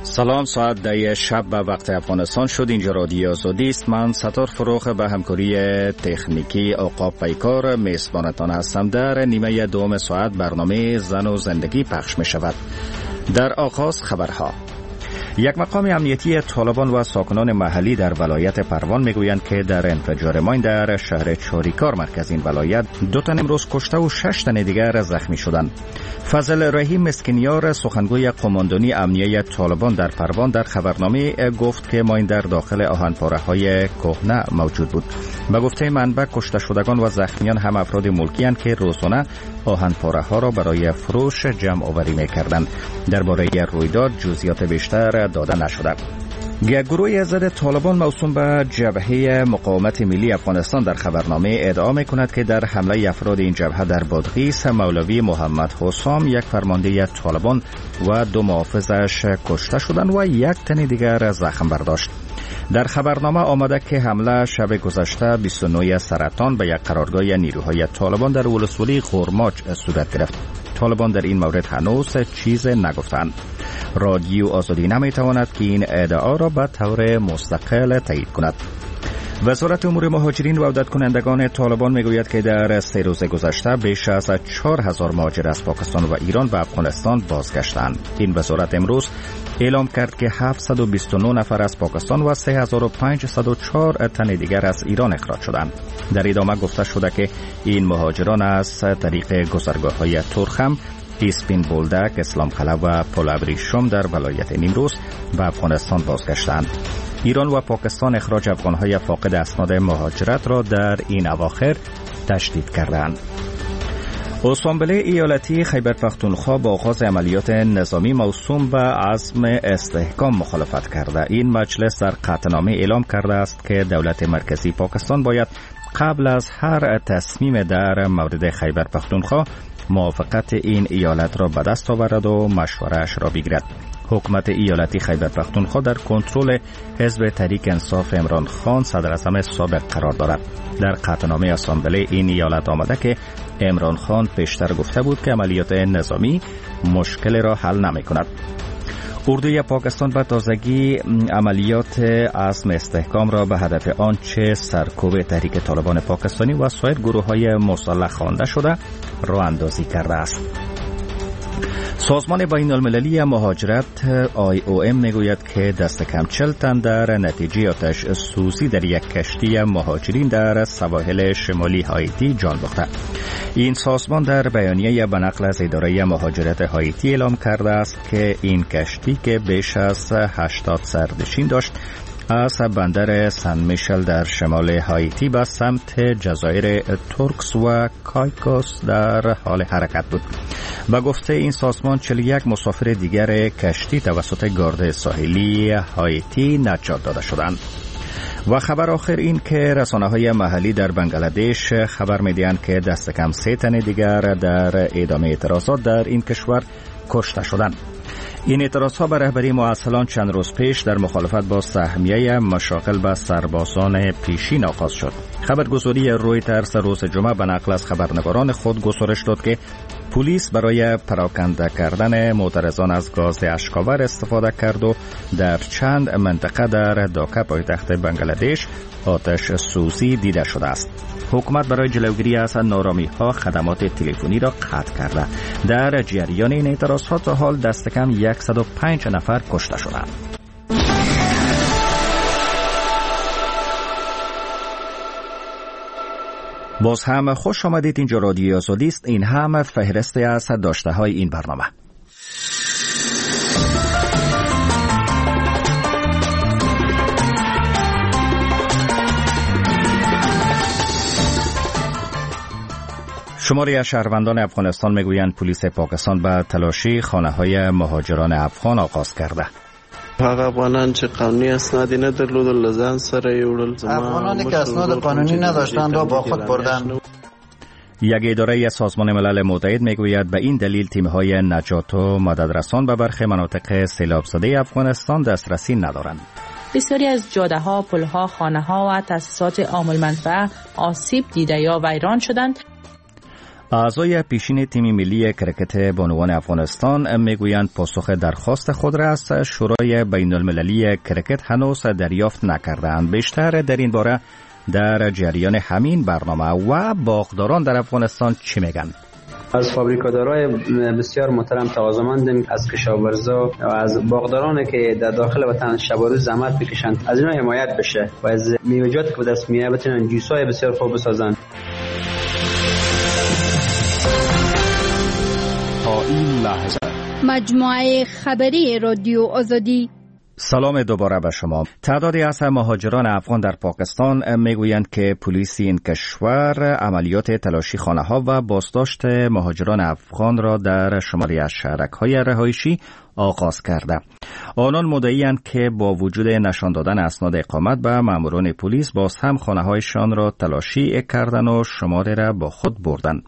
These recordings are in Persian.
سلام، ساعت 10 شب به وقت افغانستان شد. اینجا رادیو آزادی است. من ستار فروخ به همکاری تکنیکی عقاب پیکار میزبانتان هستم. در نیمه دوم ساعت برنامه زن و زندگی پخش می شود. در آغاز خبرها. یک مقام امنیتی طالبان و ساکنان محلی در ولایت پروان میگویند که در انفجار ماین در شهر چاریکار مرکز این ولایت 2 تن امروز کشته و 6 تن دیگر زخمی شدند. فضل رحیم مسکینیار سخنگوی قماندانی امنیه طالبان در پروان در خبرنامه گفت که ماین در داخل آهنپاره‌های کهنه موجود بود. به گفته منبع کشته شدگان و زخمیان هم افراد ملکی اند که روزانه آهنپاره‌ها را برای فروش جمع آوری می‌کردند. درباره رویداد جزئیات بیشتر داده نشده. یک گروه ضد طالبان موسوم به جبهه مقاومت ملی افغانستان در خبرنامه ادعا می‌کند که در حمله افراد این جبهه در بادغیس مولوی محمد حسام یک فرمانده طالبان و 2 محافظش کشته شدند و 1 تن دیگر زخم برداشت. در خبرنامه آمده که حمله شب گذشته 29 سرطان به یک قرارگاه نیروهای طالبان در ولسوالی غرماچ صورت گرفت. طالبان در این مورد هنوز چیز نگفتند. رادیو آزادی نمیتواند که این ادعا را به طور مستقل تایید کند. وزارت امور مهاجرین و عودت کنندگان طالبان میگوید که در 3 روز گذشته بیش از 4000 مهاجر از پاکستان و ایران به افغانستان بازگشتند. این وزارت امروز اعلام کرد که 729 نفر از پاکستان و 3504 تن دیگر از ایران اخراج شدند. در ادامه گفته شده که این مهاجران از طریق گذرگاه‌های ترخم، اسپین بولدک، اسلام قلعه و پل ابریشم در ولایت نیمروز به افغانستان بازگشتند. ایران و پاکستان اخراج افغان‌های فاقد اسناد مهاجرت را در این اواخر تشدید کردند. اسامبله ایالتی خیبر پختونخوا با آغاز عملیات نظامی موسوم به عزم استحکام مخالفت کرده. این مجلس در قطعنامه اعلام کرده است که دولت مرکزی پاکستان باید قبل از هر تصمیم در مورد خیبر پختونخوا موافقت این ایالت را به دست آورد و مشوره‌اش را بگیرد. حکومت ایالتی خیبر پختونخوا در کنترل حزب تحریک انصاف عمران خان صدر اعظم سابق قرار دارد. در قطعنامه اسامبله این ایالت آمده که عمران خان پیشتر گفته بود که عملیات نظامی مشکل را حل نمی کند. اردوی پاکستان به تازگی عملیات عزم استحکام را به هدف آنچه سرکوب تحریک طالبان پاکستانی و سایر گروه‌های مسلح خوانده شده راه اندازی کرده است. سازمان بین المللی مهاجرت IOM میگوید که دست کم 40 تن در نتیجه آتش سوزی در یک کشتی مهاجرین در سواحل شمالی هایتی جان باخته. این سازمان در بیانیه به نقل از اداره مهاجرت هایتی اعلام کرده است که این کشتی که بیش از 80 سرنشین داشت از بندر سن میشل در شمال هایتی به سمت جزایر تورکس و کایکوس در حال حرکت بود. به گفته این سازمان 41 مسافر دیگر کشتی توسط گارد ساحلی هایتی نجات داده شدند. و خبر آخر این که رسانه‌های محلی در بنگلادش خبر می‌دهند که دست کم 3 تن دیگر در ادامه اعتراضات در این کشور کشته شدند. این اعتراضها به رهبری معسلان چند روز پیش در مخالفت با سهمیه مشاغل به سربازان پیشین آغاز شد. خبرگزاری رویترز روز جمعه به نقل از خبرنگاران خود گزارش داد که پلیس برای پراکنده کردن معترضان از گاز اشک‌آور استفاده کرد و در چند منطقه در داکا پایتخت بنگلادش آتش سوزی دیده شده است. حکومت برای جلوگیری از نارامی‌ها خدمات تلفنی را قطع کرده. در جریان این اعتراضها تا حال دست کم 105 نفر کشته شدند. باز هم خوش آمدید. اینجا رادیو آزادی است. این هم فهرستی از داشته‌های این برنامه. شماری از شهروندان افغانستان میگویند پلیس پاکستان به تلاشی خانه‌های مهاجران افغان آغاز کرده. هغه افغانان چې قانوني اسناد نه درلودل لزان سره یوړل. افغانانی که اسناد قانونی نداشتند را با خود بردند. یک اداره سازمان ملل متحد میگوید به این دلیل تیم‌های نجات و مددرسان به برخی مناطق سیلاب زده افغانستان دسترسی ندارند. بسیاری از جاده‌ها، پل‌ها، خانه‌ها و تأسیسات عام‌المنفعه آسیب دیده یا ویران شدند. اعضای پیشین تیم ملی کرکت بانوان افغانستان میگویند پاسخ درخواست خود را از شورای بین المللی کرکت هنوز دریافت نکردند. بیشتر در این باره در جریان همین برنامه. و باغداران در افغانستان چی میگن؟ از فابریکادارای بسیار محترم تقاضامندیم از کشاورزا و از باغدارانی که در داخل وطن شب و روز زحمت بکشند از اینا حمایت بشه و از میوه‌جات که به دست میاد بتونن جوسای بسیار خوب بسازن. تا این لحظه مجموعه خبری رادیو آزادی. سلام دوباره به شما. تعدادی از مهاجران افغان در پاکستان میگویند که پلیس این کشور عملیات تلاشی خانه‌ها و بازداشت مهاجران افغان را در شماری از شهرک‌های رهایشی آغاز کرده. آنان مدعی‌اند که با وجود نشان دادن اسناد اقامت به ماموران پلیس باز هم خانه‌هایشان را تلاشی کردند و شماره را با خود بردند.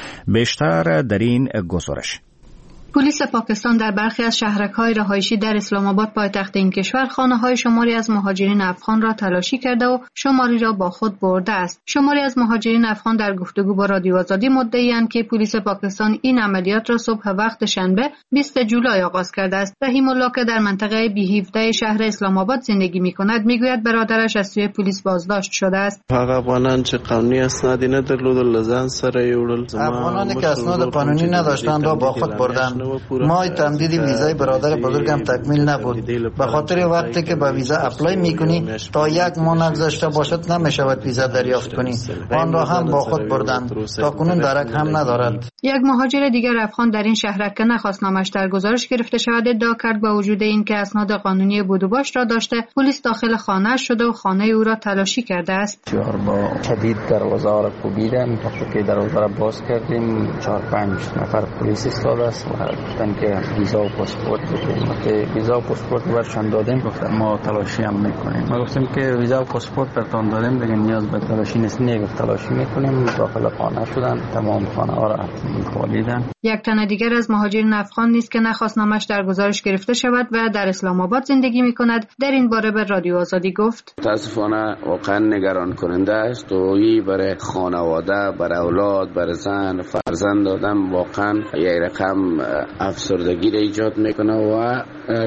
بیشتر در این گزارش. پلیس پاکستان در برخی از شهرک‌های رهایشی در اسلام آباد پایتخت این کشور خانه‌های شماری از مهاجرین افغان را تلاشی کرده و شماری را با خود برده است. شماری از مهاجرین افغان در گفتگو با رادیو آزادی مدعی‌اند که پلیس پاکستان این عملیات را صبح وقت شنبه 20 جولای آغاز کرده است. رحیم الله که در منطقه بی-17 شهر اسلام آباد زندگی می‌کند می‌گوید برادرش از سوی پلیس بازداشت شده است. افغانان چې قانوني اسناد نه درلودل ځان سره یوړل. افغانانی که اسناد قانونی نداشتند را با خود بردند. ماه تمدید ویزای برادر بزرگم تکمیل نبود. به خاطر وقتی که با ویزا اپلای میکنی تا یک ماه نگذشته باشد نمیشود ویزا دریافت کنی. آن را هم با خود بردند. تا کنون درک هم ندارد. یک مهاجر دیگر افغان در این شهرک که نخواست نامش در گزارش گرفته شود ادعا کرد با وجود این که اسناد قانونی بود و باش را داشته پلیس داخل خانه شده و خانه او را تلاشی کرده است. با شدید دروازه را کوبیدن که دروازه را باز کردیم 4-5 نفر پلیس ایستاده است و گفتن که ویزا و پاسپورت بگیریم. ویزا و پاسپورت برشان دادیم. گفتن ما تلاشی هم میکنیم. ما گفتیم که ویزا و پاسپورت برتون دادیم دیگه نیاز به تلاشی نیست. نگفت تلاشی میکنیم. داخل خانه شدن تمام خانه ها را خالیدن. یک تن دیگر از مهاجرین افغان نیست که نخواست نامش در گزارش گرفته شود و در اسلام آباد زندگی میکند در این باره به رادیو آزادی گفت متاسفانه واقعا نگران کننده است و این برای خانواده، برای اولاد، برای زن فرزند آدم واقعا یک رقم افسردگی را ایجاد میکنه و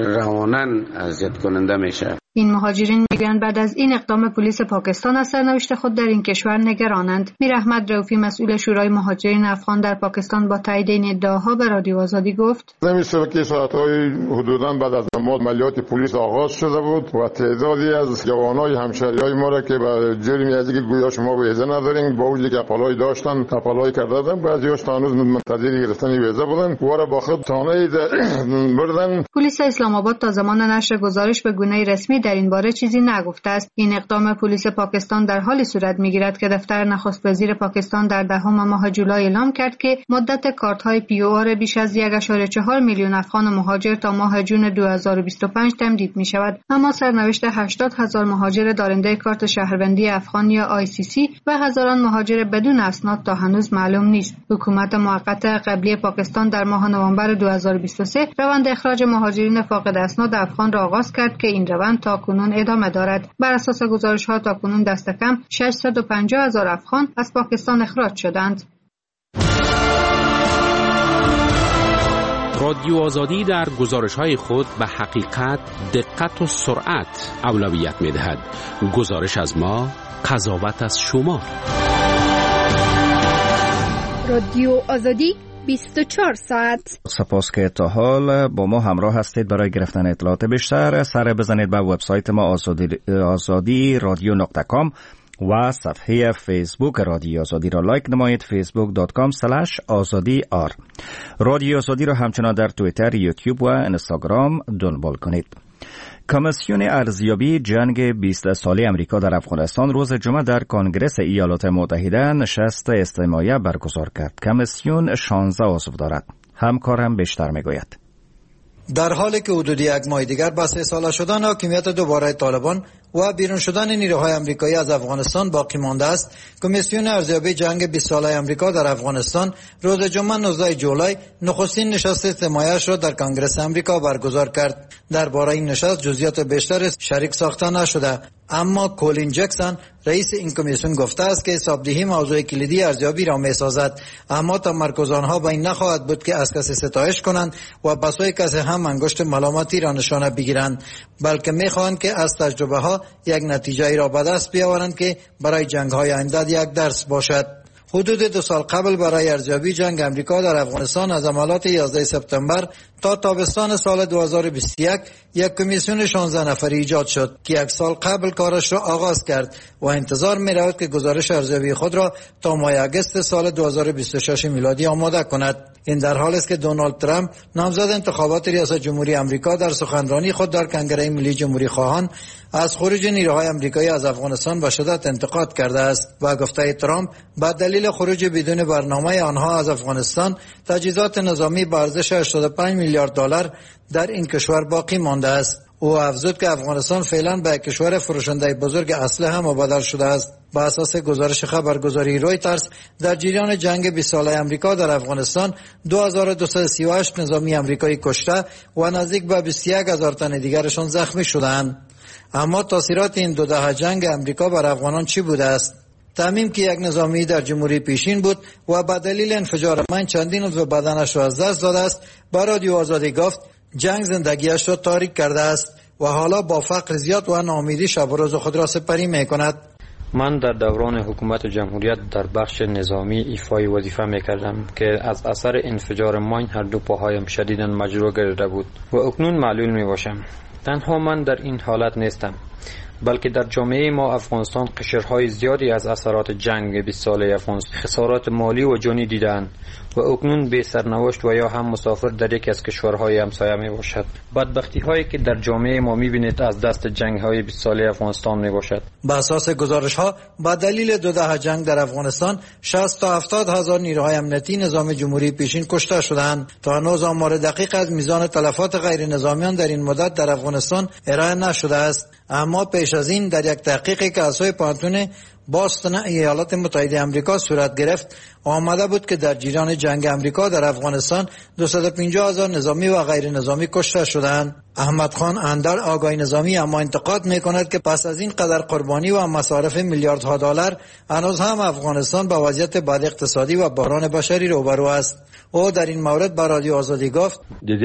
رواناً اذیت کننده میشه. این مهاجرین میگویند بعد از این اقدام پلیس پاکستان از سرنوشت خود در این کشور نگرانند. میر احمد رؤوفی مسئول شورای مهاجرین افغان در پاکستان با تایید این ادعاها به رادیو آزادی گفت: نمی‌شه که ساعت‌های حدوداً بعد از عملیات پلیس آغاز شده بود و تعدادی از جوانای همشهریای ما را که به جرمی از اینکه گویا شما ویزا ندارین با وجودی که اپلای داشتن اپلای کردن بعضی‌هاش هنوز منتظر گرفتن ویزا بودن و را با خود تانه بردن. پلیس اسلام آباد تا زمان نشر گزارش به گونه رسمی در این باره چیزی نگفته است. این اقدام پلیس پاکستان در حالی صورت می‌گیرد که دفتر نخست وزیر پاکستان در 10 ماه جولای اعلام کرد که مدت کارت‌های POR بیش از 1.4 میلیون افغان مهاجر تا ماه جون 2025 تمدید می‌شود. اما سرنوشت 80,000 مهاجر دارنده کارت شهروندی افغان یا ICC و هزاران مهاجر بدون اسناد تا هنوز معلوم نیست. حکومت موقت قبلی پاکستان در ماه نوامبر 2023 روند اخراج مهاجرین فاقد اسناد افغان را آغاز کرد که این روند تا کنون ادامه دارد. بر اساس گزارش‌ها تا کنون دست کم 650,000 افغان از پاکستان اخراج شدند. رادیو آزادی در گزارش‌های خود به حقیقت، دقت و سرعت اولویت می‌دهد. گزارش از ما، قضاوت از شما. رادیو آزادی 24 ساعت. سپاس که تا حال با ما همراه هستید. برای گرفتن اطلاعات بیشتر سر بزنید به وبسایت ما آزادی رادیو.com و صفحه فیسبوک رادیو آزادی را لایک نمایید. facebook.com/azadi.r. رادیو آزادی را همچنان در توییتر، یوتیوب و اینستاگرام دنبال کنید. کمیسیون ارزیابی جنگ 20 ساله امریکا در افغانستان روز جمعه در کنگره ایالات متحده نشست استماعی برگزار کرد. کمیسیون 16 عضو دارد. همکارم بیشتر میگوید. در حالی که حدود یک ماه دیگر با 3 ساله شدن حاکمیت دوباره طالبان و بیرون شدن نیروهای آمریکایی از افغانستان باقی مانده است، کمیسیون ارزیابی جنگ 20 ساله آمریکا در افغانستان روز جمعه 19 جولای نخستین نشست استماعیش را در کنگره آمریکا برگزار کرد. درباره این نشست جزئیات بیشتر شریک ساخته نشده، اما کولین جکسون رئیس این کمیسیون گفته است که حسابدهی موضوع کلیدی ارزیابی را می‌سازد، اما تمرکز آنها به این نخواهد بود که از کسی ستایش کنند و بسای کسی هم انگشت ملامتی را نشانه بگیرند، بلکه می‌خواهند که از تجربه ها یک نتیجه را به دست بیاورند که برای جنگ‌های آینده یک درس باشد. حدود 2 سال قبل برای ارزیابی جنگ امریکا در افغانستان از عملیات 11 سپتامبر تا تابستان سال 2021 یک کمیسیون 16 نفری ایجاد شد که 1 سال قبل کارش را آغاز کرد و انتظار می رود که گزارش ارزیابی خود را تا ماه اگست سال 2026 میلادی آماده کند. این در حالی است که دونالد ترامپ نامزد انتخابات ریاست جمهوری آمریکا در سخنرانی خود در کنگره ملی جمهوری خواهان از خروج نیروهای آمریکایی از افغانستان به شدت انتقاد کرده است و گفته ترامپ به دلیل خروج بدون برنامه آنها از افغانستان تجهیزات نظامی به ارزش 85 میلیارد دلار در این کشور باقی مانده است. او افزود که افغانستان فعلا به کشور فروشنده بزرگ اسلحه مبادل شده است. با اساس گزارش خبرگزاری رویترز در جریان جنگ 20 ساله آمریکا در افغانستان 2238 نظامی آمریکایی کشته و نزدیک به 21000 تن دیگرشان زخمی شدند. اما تاثیرات این 2 دهه جنگ آمریکا بر افغانان چی بوده است؟ تمیم که یک نظامی در جمهوری پیشین بود و به دلیل انفجار مین چندین عضو بدنش را از دست داده است، به رادیو آزادی گفت جنگ زندگیش را تاریک کرده است و حالا با فقر زیاد و ناامیدی شب و روز خود را سپری می‌کند. من در دوران حکومت جمهوریت در بخش نظامی ایفای وظیفه می‌کردم که از اثر انفجار مین هر دو پاهایم شدیداً مجروح گردیده بود و اکنون معلول میباشم. تنها من در این حالت نیستم، بلکه در جامعه ما افغانستان قشرهای زیادی از اثرات جنگ 20 ساله افغانستان خسارات مالی و جانی دیدند و اکنون به سرنوشت و یا هم مسافر در یکی از کشورهای همسایه می باشد. بدبختی هایی که در جامعه ما می بینید از دست جنگ های 20 ساله افغانستان می باشد. به اساس گزارش ها با دلیل 2 دهه جنگ در افغانستان 60 تا 70 هزار نیروهای امنیتی نظام جمهوری پیشین کشته شدند. تا هنوز آمار دقیق از میزان تلفات غیر نظامیان در این مدت در افغانستان ارائه نشده است، اما پیش از این در یک تحقیقی که از سوی پانتون باستون ایالات متحده آمریکا صورت گرفت آمده بود که در جریان جنگ آمریکا در افغانستان 250,000 نظامی و غیر نظامی کشته شدند. احمد خان اندر آگاهی نظامی اما انتقاد می‌کند که پس از این قدر قربانی و مصارف میلیاردها دلار هنوز هم افغانستان با وضعیت بد اقتصادی و بحران بشری روبرو است. او در این مورد با رادیو آزادی گفت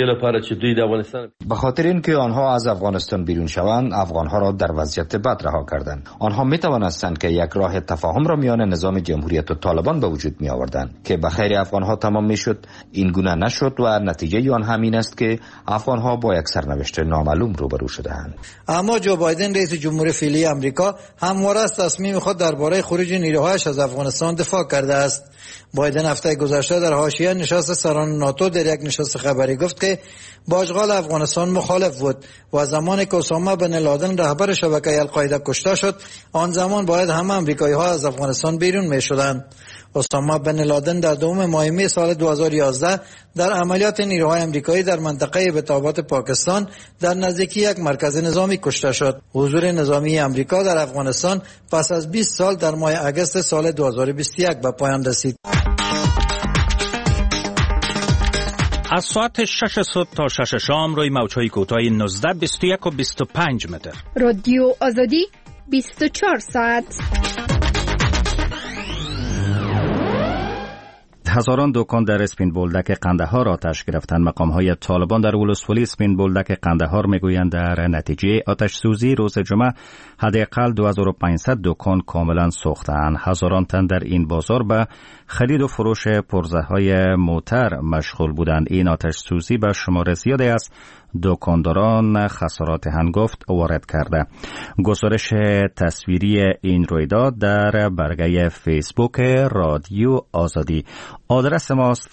به خاطر اینکه آنها از افغانستان بیرون شوند افغانها را در وضعیت بد رها کردند. آنها می‌توانستند که یک راه تفاهم را میان نظام جمهوریت و طالبان به وجود می آوردند که به خیر افغانها تمام میشد. این گونه نشد و نتیجه آن همین است که افغانها با یک سرنوشت نامعلوم روبرو شده‌اند. اما جو بایدن رئیس جمهور فعلی آمریکا همواره از تصمیم خود درباره خروج نیروهایش از افغانستان دفاع کرده است. بایدن هفته گذشته در حاشیه نشست سران ناتو در یک نشست خبری گفت که با اشغال افغانستان مخالف بود و زمانی که اسامه بن لادن رهبر شبکه القاعده کشته شد آن زمان باید همه آمریکایی‌ها از افغانستان بیرون می‌شدند. اسامه بن لادن در دوم ماه می سال 2011 در عملیات نیروهای آمریکایی در منطقه بتابات پاکستان در نزدیکی یک مرکز نظامی کشته شد. حضور نظامی آمریکا در افغانستان پس از 20 سال در ماه اگست سال 2021 به پایان رسید. از ساعت 6 صبح تا 6 شام روی موج‌های کوتاه 19، 21 و 25 متر. رادیو آزادی 24 ساعت. هزاران دکان در اسپین بولدک قندهار آتش گرفتند. مقام‌های طالبان در ولسوالی اسپین بولدک قندهار میگویند در نتیجه آتش سوزی روز جمعه حداقل 2500 دکان کاملا سوختند. هزاران تن در این بازار به خرید و فروش پرزه‌های موتر مشغول بودند. این آتش سوزی به شمار زیادی از دکانداران خسارات هنگفت وارد کرده. گزارش تصویری این رویداد در برگه فیسبوک رادیو آزادی. آدرس ماست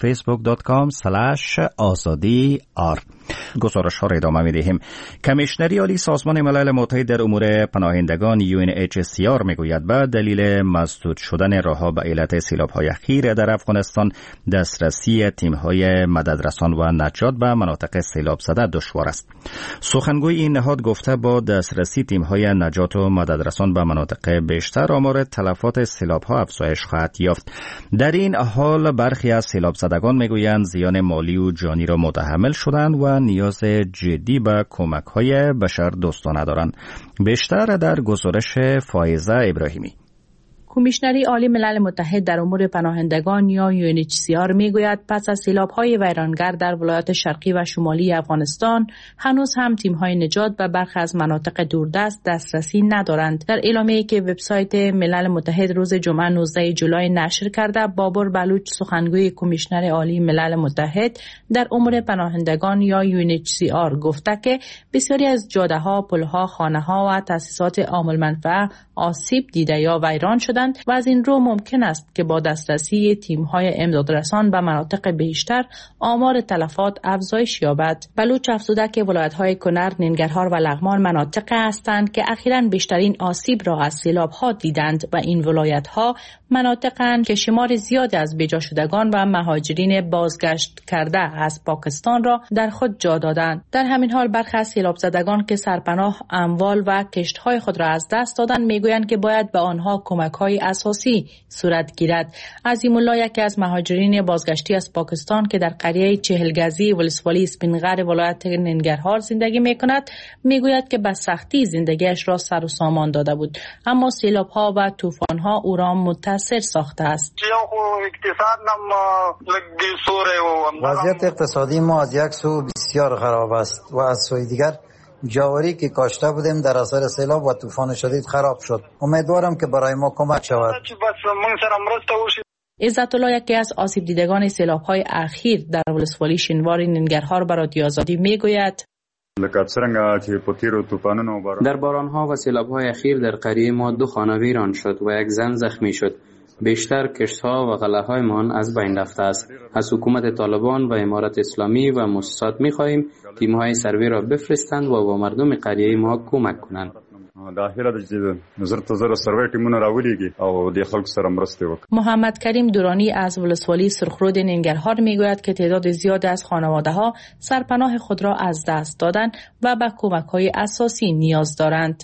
facebook.com/azadi.r. گزارش ها را ادامه می دهیم. کمیشنری عالی سازمان ملل متحد در امور پناهندگان UNHCR می گوید به دلیل مسدود شدن راهها به علت سیلاب های اخیر در افغانستان دسترسی تیم های مددرسان و نجات به مناطق سیلاب زده دشوار دشوار است. سخنگوی این نهاد گفته با دسترسی تیم‌های نجات و مددرسان به مناطق بیشتر آمار تلفات سیلاب‌ها افزایش خواهد یافت. در این حال برخی از سیلاب زدگان میگویند زیان مالی و جانی را متحمل شدند و نیاز جدی به کمک‌های بشردوستانه دارند. بیشتر در گزارش فائزه ابراهیمی. کمیشنری عالی ملل متحد در امور پناهندگان یا UNHCR میگوید پس از سیلاب‌های ویرانگر در ولایات شرقی و شمالی افغانستان هنوز هم تیم‌های نجات به برخی از مناطق دوردست دسترسی ندارند. در اعلامیه‌ای که وبسایت ملل متحد روز جمعه 19 جولای نشر کرده، بابر بلوچ سخنگوی کمیشنر عالی ملل متحد در امور پناهندگان یا UNHCR گفته که بسیاری از جاده‌ها، پل‌ها، خانه‌ها و تأسیسات عام المنفعه آسیب دیده یا ویران شدند و از این رو ممکن است که با دسترسی تیم‌های امدادرسان به مناطق بیشتر آمار تلفات افزایش یابد. بلوچ افزوده که ولایت‌های کنر، ننگرهار و لغمان مناطق هستند که اخیراً بیشترین آسیب را از سیلاب‌ها دیدند و این ولایت‌ها مناطق‌اند که شمار زیادی از بیجا شدگان و مهاجرین بازگشت کرده از پاکستان را در خود جا دادند. در همین حال برخی از سیلاب زدگان که سرپناه، اموال و کشت‌های خود را از دست دادند میگویند که باید به آنها کمک‌های اساسی صورت گیرد. عظیم الله، یکی از مهاجرین بازگشتی از پاکستان که در قریه چهلگزی ولسوالی اسپینغر ولایت ننگرهار زندگی می‌کند، میگوید که به سختی زندگیش را سر و سامان داده بود، اما سیلاب‌ها و طوفان‌ها او را متاثر ساخته است. وضعیت اقتصادی ما از یک سو بسیار خراب است و از سوی دیگر جواری که کاشته بودیم در اثر سیلاب و طوفان شدید خراب شد. امیدوارم که برای ما کمک شود. عزت الله، یکی از آسیب دیدگان سیلاب‌های اخیر در ولسوالی شینوار ننگرهار به رادیو آزادی میگوید در باران‌ها و سیلاب‌های اخیر در قریه ما 2 خانه ویران شد و یک زن زخمی شد. بیشتر کشت‌ها و غله‌هایمان از بین رفته است. از حکومت طالبان و امارت اسلامی و مؤسسات می‌خواهیم تیم‌های سروی را بفرستند و با مردم قریه ما کمک کنند. محمد کریم دورانی از ولسوالی سرخرود ننگرهار میگوید که تعداد زیادی از خانواده‌ها سرپناه خود را از دست دادند و به کمک‌های اساسی نیاز دارند.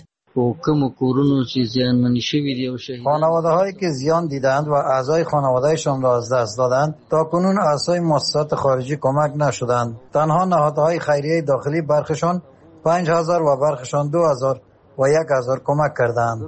خانواده هایی که زیان دیدند و اعضای خانوادهشان را از دست دادند تا کنون اعضای مؤسسات خارجی کمک نشدند. تنها نهادهای خیریه داخلی برخشان 5000 و برخشان 2000 و 1000 کمک کردند.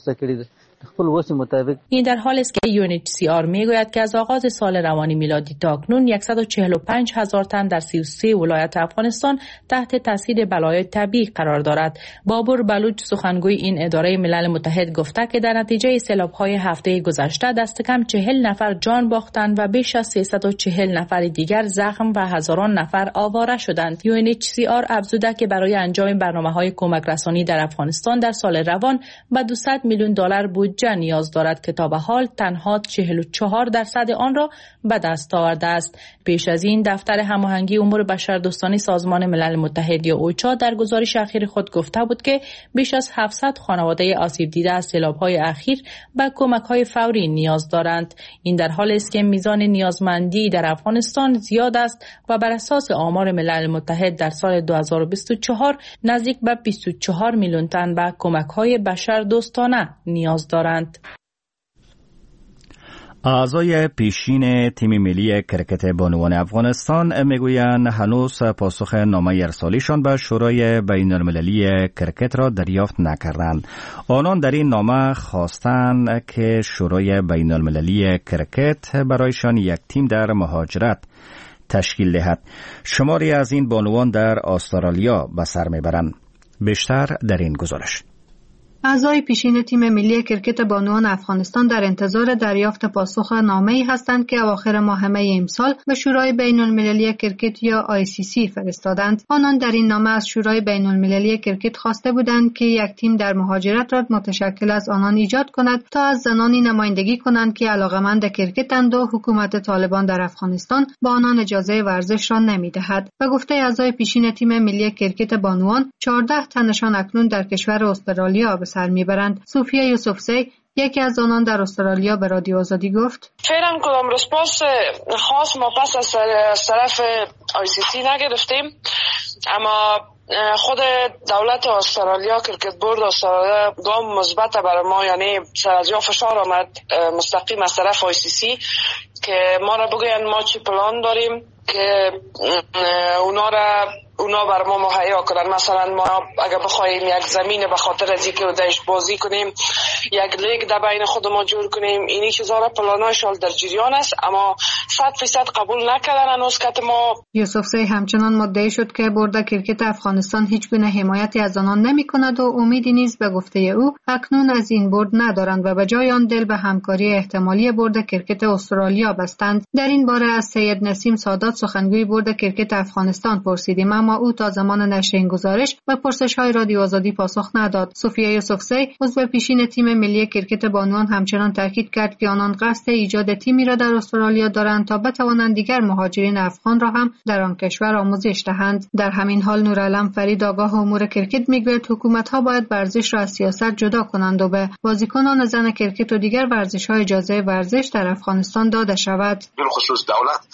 این در حال است که UNHCR میگوید که از آغاز سال روانی میلادی تا اکنون 145,000 تن در 33 ولایت افغانستان تحت تاثیر بلایای طبیعی قرار دارد. بابر بلوچ سخنگوی این اداره ملل متحد گفته که در نتیجه سیلاب‌های هفته گذشته دست کم 40 نفر جان باختند و بیش از 340 نفر دیگر زخم و هزاران نفر آواره شدند. UNHCR افزوده که برای انجام برنامه‌های کمک رسانی در افغانستان در سال روان به $200 میلیون بودجه نیاز دارد که تا به حال تنها 44% آن را به دست آورده است. پیش از این دفتر هماهنگی امور بشردوستانه سازمان ملل متحد یا اوچا در گزارش اخیر خود گفته بود که بیش از 700 خانواده آسیب دیده از سیلاب‌های اخیر به کمک‌های فوری نیاز دارند. این در حالی است که میزان نیازمندی در افغانستان زیاد است و بر اساس آمار ملل متحد در سال 2024 نزدیک به 24 میلیون تن به کمک‌های بشردوستانه نیاز دارند. اعضای پیشین تیم ملی کرکت بانوان افغانستان میگویند هنوز پاسخ نامه ارسالیشان به شورای بین المللی کرکت را دریافت نکردند. آنان در این نامه خواستند که شورای بین المللی کرکت برایشان یک تیم در مهاجرت تشکیل دهد. شماری از این بانوان در استرالیا به سر میبرند. بیشتر در این گزارش. اعضای پیشین تیم ملی کرکت بانوان افغانستان در انتظار دریافت پاسخ نامه‌ای هستند که اواخر ماه می امسال به شورای بین المللی کرکت یا ICC فرستادند. آنان در این نامه از شورای بین المللی کرکت خواسته بودند که یک تیم در مهاجرت را متشکل از آنان ایجاد کند تا از زنانی نمایندگی کنند که علاقه‌مند کرکتند و حکومت طالبان در افغانستان با آنان اجازه ورزش را نمی‌دهد. به گفته اعضای پیشین تیم ملی کرکت بانوان، 14 تنشان اکنون در کشور استرالیا سر میبرند. صوفیه یوسفزی یکی از آنان در استرالیا به رادیو آزادی گفت: فعلا کدام رسپانس خاص ما پس از طرف ICC نگرفتیم، اما خود دولت استرالیا، کرکت بورد استرالیا گام مثبت برای ما، یعنی سر از جا فشار آمد مستقیم از طرف ICC که ما را بگوین ما چی پلان داریم که اونا بر ما مهیا کنن. مثلا ما اگر بخوایم یک زمین به خاطر از اینکه درش بازی کنیم، یک لیگ در بین خود ما جور کنیم، اینی چیزا را پلانایشان در جریان است، اما 100% قبول نکردن هنوز که ما. یوسفزی همچنان مدعی شد که بورد کرکت افغانستان هیچ گونه حمایتی از آنان نمی‌کند و امیدی نیز به گفته او اکنون از این بورد ندارند و به جای آن دل به همکاری احتمالی بورد کرکت استرالیا بستند. در این باره از سید نسیم سادات، سخنگوی بورد کرکت افغانستان، پرسیدیم، اما او تا زمان نشر این گزارش به پرسش‌های رادیو آزادی پاسخ نداد. صوفیه یوسفزی، عضو پیشین تیم ملی کرکت بانوان، همچنان تاکید کرد که آنان قصد ایجاد تیمی را در استرالیا دارند تا بتوانند دیگر مهاجرین افغان را هم در آن کشور آموزش دهند. در همین حال نورعلم فرید، آگاه امور کرکت، میگوید حکومت‌ها باید ورزش را از سیاست جدا کنند و به بازیکنان زن کرکت و دیگر ورزش‌ها اجازه ورزش در افغانستان داده شود. بالخصوص دولت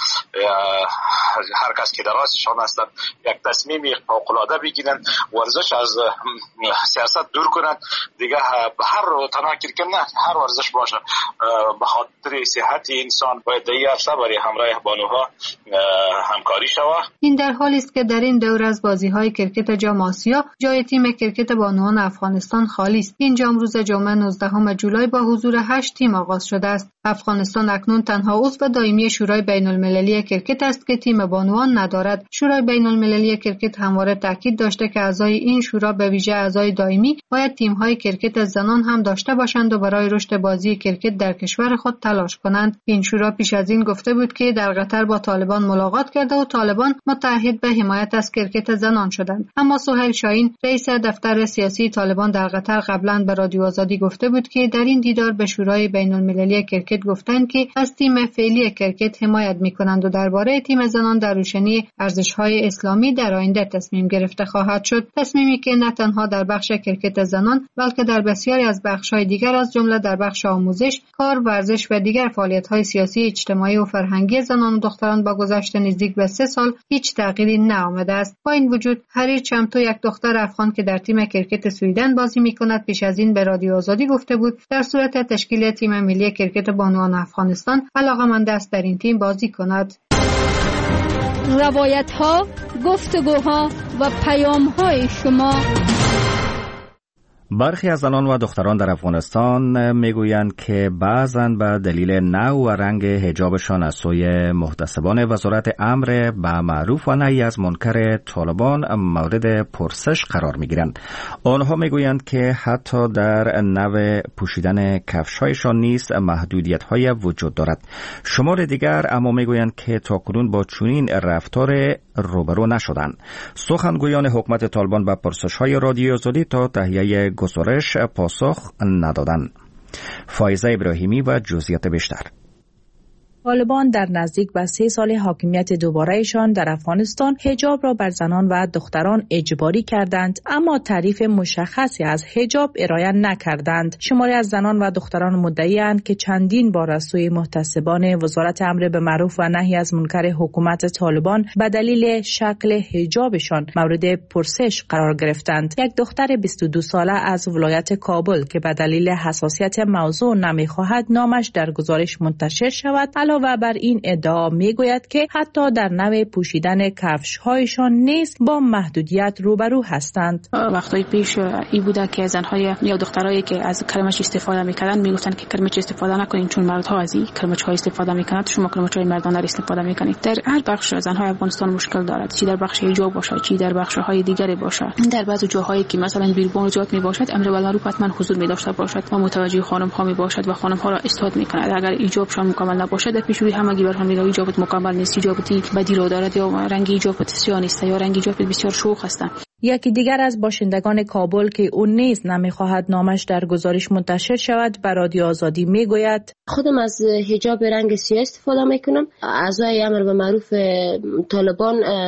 هر کس که در راستشان هستند یک تصمیم فوق‌العاده بگیرند، ورزش از سیاست دور کنند دیگه. هر تنها کرکت نه، هر ورزش باشه، به خاطر صحت انسان باید در این عرصه برای همراه بانوها همکاری شود. این در حالی است که در این دور از بازی‌های کرکت جام آسیا جای تیم کرکت بانوان افغانستان خالی است. این جام روز جمعه 19 جولای با حضور 8 تیم آغاز شده است. افغانستان اکنون تنها عضو دائمی شورای بین‌المللی کرکت است که تیم بانوان ندارد. شورای بین‌المللی کرکت همواره تاکید داشته که اعضای این شورا به ویژه اعضای دائمی باید تیم‌های کرکت زنان هم داشته باشند و برای رشد بازی کرکت در کشور خود تلاش کنند. این شورا پیش از این گفته بود که در قطر با طالبان ملاقات کرده و طالبان متعهد به حمایت از کرکت زنان شدند. اما سهیل شاهین، رئیس دفتر سیاسی طالبان در قطر، قبلا به رادیو آزادی گفته بود که در این دیدار به شورای بین‌المللی کرکت گفتند که از تیم فعلی کرکت حمایت می‌کنند و درباره تیم زنان در روشنی ارزش‌های اسلامی در آینده تصمیم گرفته خواهد شد. تصمیمی که نه تنها در بخش کرکت زنان بلکه در بسیاری از بخش‌های دیگر از جمله در بخش آموزش، کار، ورزش و دیگر فعالیت‌های سیاسی، اجتماعی و فرهنگی زنان و دختران با گذشت نزدیک به 3 سال هیچ تغییری نآمده است. با این وجود حریر چمتو، یک دختر افغان که در تیم کرکت سوئیدن بازی می‌کند، پیش از این به رادیو آزادی گفته بود در صورت تشکیل تیم ملی کرکت بانوان افغانستان علاقه‌مند است در این تیم بازی کند. روایت‌ها، گفتگوها و پیام‌های شما. برخی از زنان و دختران در افغانستان میگویند که بعضاً به دلیل نوع و رنگ حجابشان از سوی محتسبان وزارت امر به معروف و نهی از منکر طالبان مورد پرسش قرار میگیرند. آنها میگویند که حتی در نوع پوشیدن کفش‌هایشان نیز محدودیت‌های وجود دارد. شمار دیگر اما میگویند که تاکنون با چنین رفتار روبرو نشدند. سخنگویان حکومت طالبان به پرسش‌های رادیو آزادی تا تهیه گزارش پاسخ ندادند. فایزه ابراهیمی و جزئیات بیشتر. طالبان در نزدیک به 3 سال حاکمیت دوباره‌شان در افغانستان حجاب را بر زنان و دختران اجباری کردند، اما تعریف مشخصی از حجاب ارائه نکردند. شماری از زنان و دختران مدعی‌اند که چندین بار از سوی محتسبان وزارت امر به معروف و نهی از منکر حکومت طالبان به دلیل شکل حجابشان مورد پرسش قرار گرفتند. یک دختر 22 ساله از ولایت کابل که به دلیل حساسیت موضوع نمی‌خواهد نامش در گزارش منتشر شود، علاوه بر این ادعا میگوید که حتی در نوع پوشیدن کفش‌هایشان نیز با محدودیت روبرو هستند. وقتای پیش این بوده که زن‌های یا دخترایی که از کرمچ استفاده می‌کردند میگفتن که کرمچ استفاده نکنین چون مردها از این کرمچ‌ها استفاده می‌کنند، شما کرمچ‌های مردانه استفاده می‌کنید. در هر بخش زن‌های افغانستان مشکل دارد، چی در بخش حجاب باشه، چی در بخش‌های دیگری باشه. در بعضی جاهایی که مثلا بیرون زیاد میباشد، امر بالمعروف حتما حضور می‌داشته باشد و متوجه خانم‌ها میباشد و خانم‌ها را استاد می‌کند. اگر حجابشان مکمل نباشد پیشوی همگی بر هم میگه حجابت مکمل نیست، حجابتی بدی رو دارد یا رنگ حجابت سیاه نیست یا رنگ حجابت بسیار شوخ است. یکی دیگر از باشندگان کابل که اون نیز نمیخواهد نامش در گزارش منتشر شود به رادیو آزادی میگوید خودم از حجاب رنگ سیاه استفاده میکنم. اعضای امر به معروف طالبان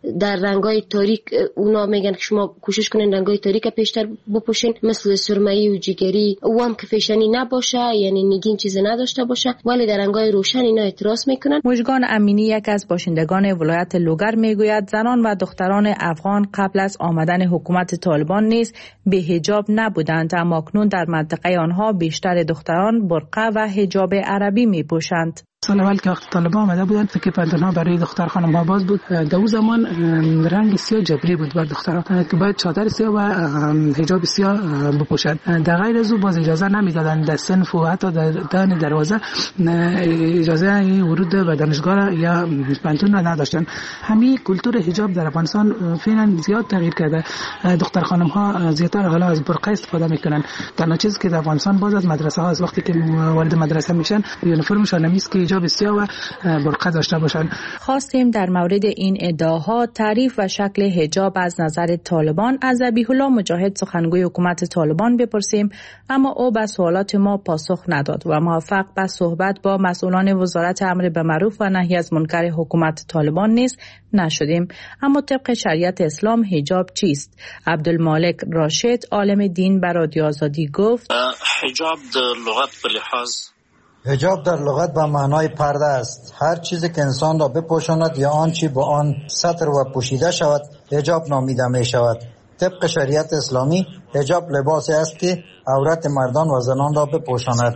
در رنگای تاریک اونا میگن که شما کوشش کنین رنگای تاریک پیشتر بپوشین، مثل سرمه‌ای و جگری، او هم که فیشنی نباشه، یعنی نگین چیز نداشته باشه، ولی در رنگای روشن اینا اعتراض میکنن. مژگان امینی یک از باشندگان ولایت لوگر میگوید زنان و دختران افغان قبل از آمدن حکومت طالبان نیز به حجاب نبودند، اما اکنون در منطقه آنها بیشتر دختران برقع و حجاب عربی میپوشند. سال اول که وقت طالبان آمده بودند که پنتونها برای دختر خانم ها باز بود، در اون زمان رنگ سیاه جبری بود بر دختران که باید چادر سیاه و حجاب سیاه بپوشند. در غیر از او باز اجازه نمیدادند در صنف و حتی در دهن دروازه اجازه ورود به دانشگاه یا پنتون نداشتند. همین کلتور حجاب در افغانستان فعلا زیاد تغییر کرده. دختر خانم ها زیاتر حالا از برقع استفاده میکنن. تنها چیزی که در افغانستان باز از مدرسه ها وقتی که وارد مدرسه میشن یونیفرمشان نمیست که حجاب سیاه و برقع داشته باشند. خواستیم در مورد این ادعاها تعریف و شکل حجاب از نظر طالبان از ذبیح الله مجاهد سخنگوی حکومت طالبان بپرسیم، اما او به سوالات ما پاسخ نداد و موفق به صحبت با مسئولان وزارت امر به معروف و نهی از منکر حکومت طالبان نیز نشدیم. اما طبق شریعت اسلام حجاب چیست؟ عبدالمالک راشد عالم دین به رادیو آزادی گفت حجاب در لغت به لحاظ حجاب در لغت به معنای پرده است. هر چیزی که انسان را بپوشاند یا آنچه با آن ستر و پوشیده شود حجاب نامیده می شود. طبق شریعت اسلامی حجاب لباسی است که عورت مردان و زنان را بپوشاند.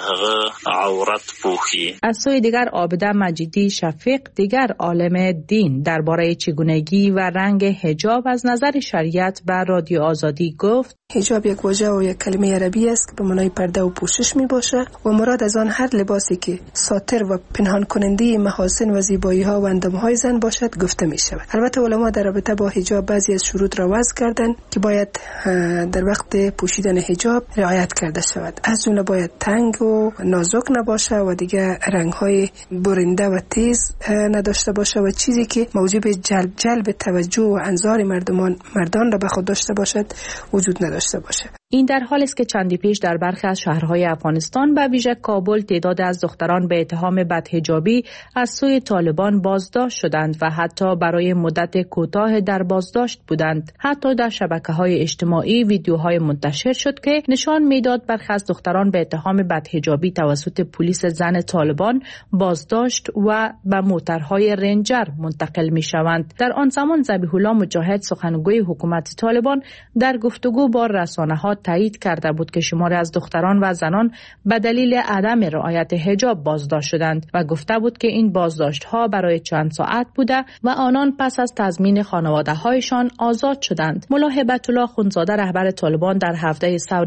از سوی دیگر عابده مجیدی شفیق دیگر عالم دین درباره چگونگی و رنگ حجاب از نظر شریعت به رادیو آزادی گفت حجاب یک واژه و یک کلمه عربی است که به معنای پرده و پوشش می باشه و مراد از آن هر لباسی که ساتر و پنهان کننده محاسن و زیبایی ها و اندام های زن باشد گفته می شود. البته علما در رابطه با حجاب بعضی از شروط را وضع کردند که باید در وقت پوشیدن حجاب رعایت کرده شود. از جمله باید تنگ و نازک نباشه و دیگه رنگ های برنده و تیز نداشته باشه و چیزی که موجب جلب توجه و انظار مردان را به خود داشته باشد وجود نداشته باشه. این در حالی است که چندی پیش در برخی از شهرهای افغانستان و ویژه کابل تعداد از دختران به اتهام بدحجابی از سوی طالبان بازداشت شدند و حتی برای مدت کوتاه در بازداشت بودند. حتی در شبکه‌های اجتماعی ویدیوهای منتشر شد که نشان میداد برخی از دختران به اتهام بدحجابی توسط پلیس زن طالبان بازداشت و به موترهای رنجر منتقل می‌شوند. در آن زمان ذبیح الله مجاهد سخنگوی حکومت طالبان در گفتگو با رسانه‌ها تایید کرده بود که شماری از دختران و زنان به دلیل عدم رعایت حجاب بازداشت شدند و گفته بود که این بازداشت‌ها برای چند ساعت بوده و آنان پس از تضمین خانواده‌هایشان آزاد شدند. ملا هبت الله خونزاده رهبر طالبان در هفته ثور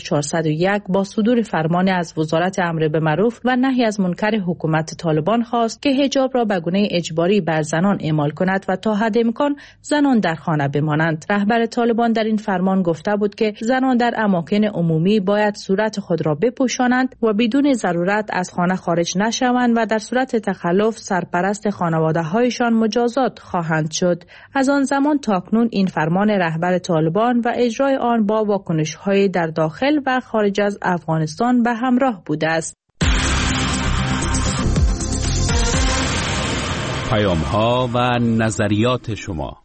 1401 با صدور فرمان از وزارت امر به معروف و نهی از منکر حکومت طالبان خواست که حجاب را به گونه اجباری بر زنان اعمال کند و تا حد امکان زنان در خانه بمانند. رهبر طالبان در این فرمان گفته بود که زنان در اماکن عمومی باید صورت خود را بپوشانند و بدون ضرورت از خانه خارج نشوند و در صورت تخلف سرپرست خانواده‌هایشان مجازات خواهند شد. از آن زمان تا اکنون این فرمان رهبر طالبان و اجرای آن با واکنش‌های در داخل و خارج از افغانستان به همراه بوده است. پیام‌ها و نظریات شما.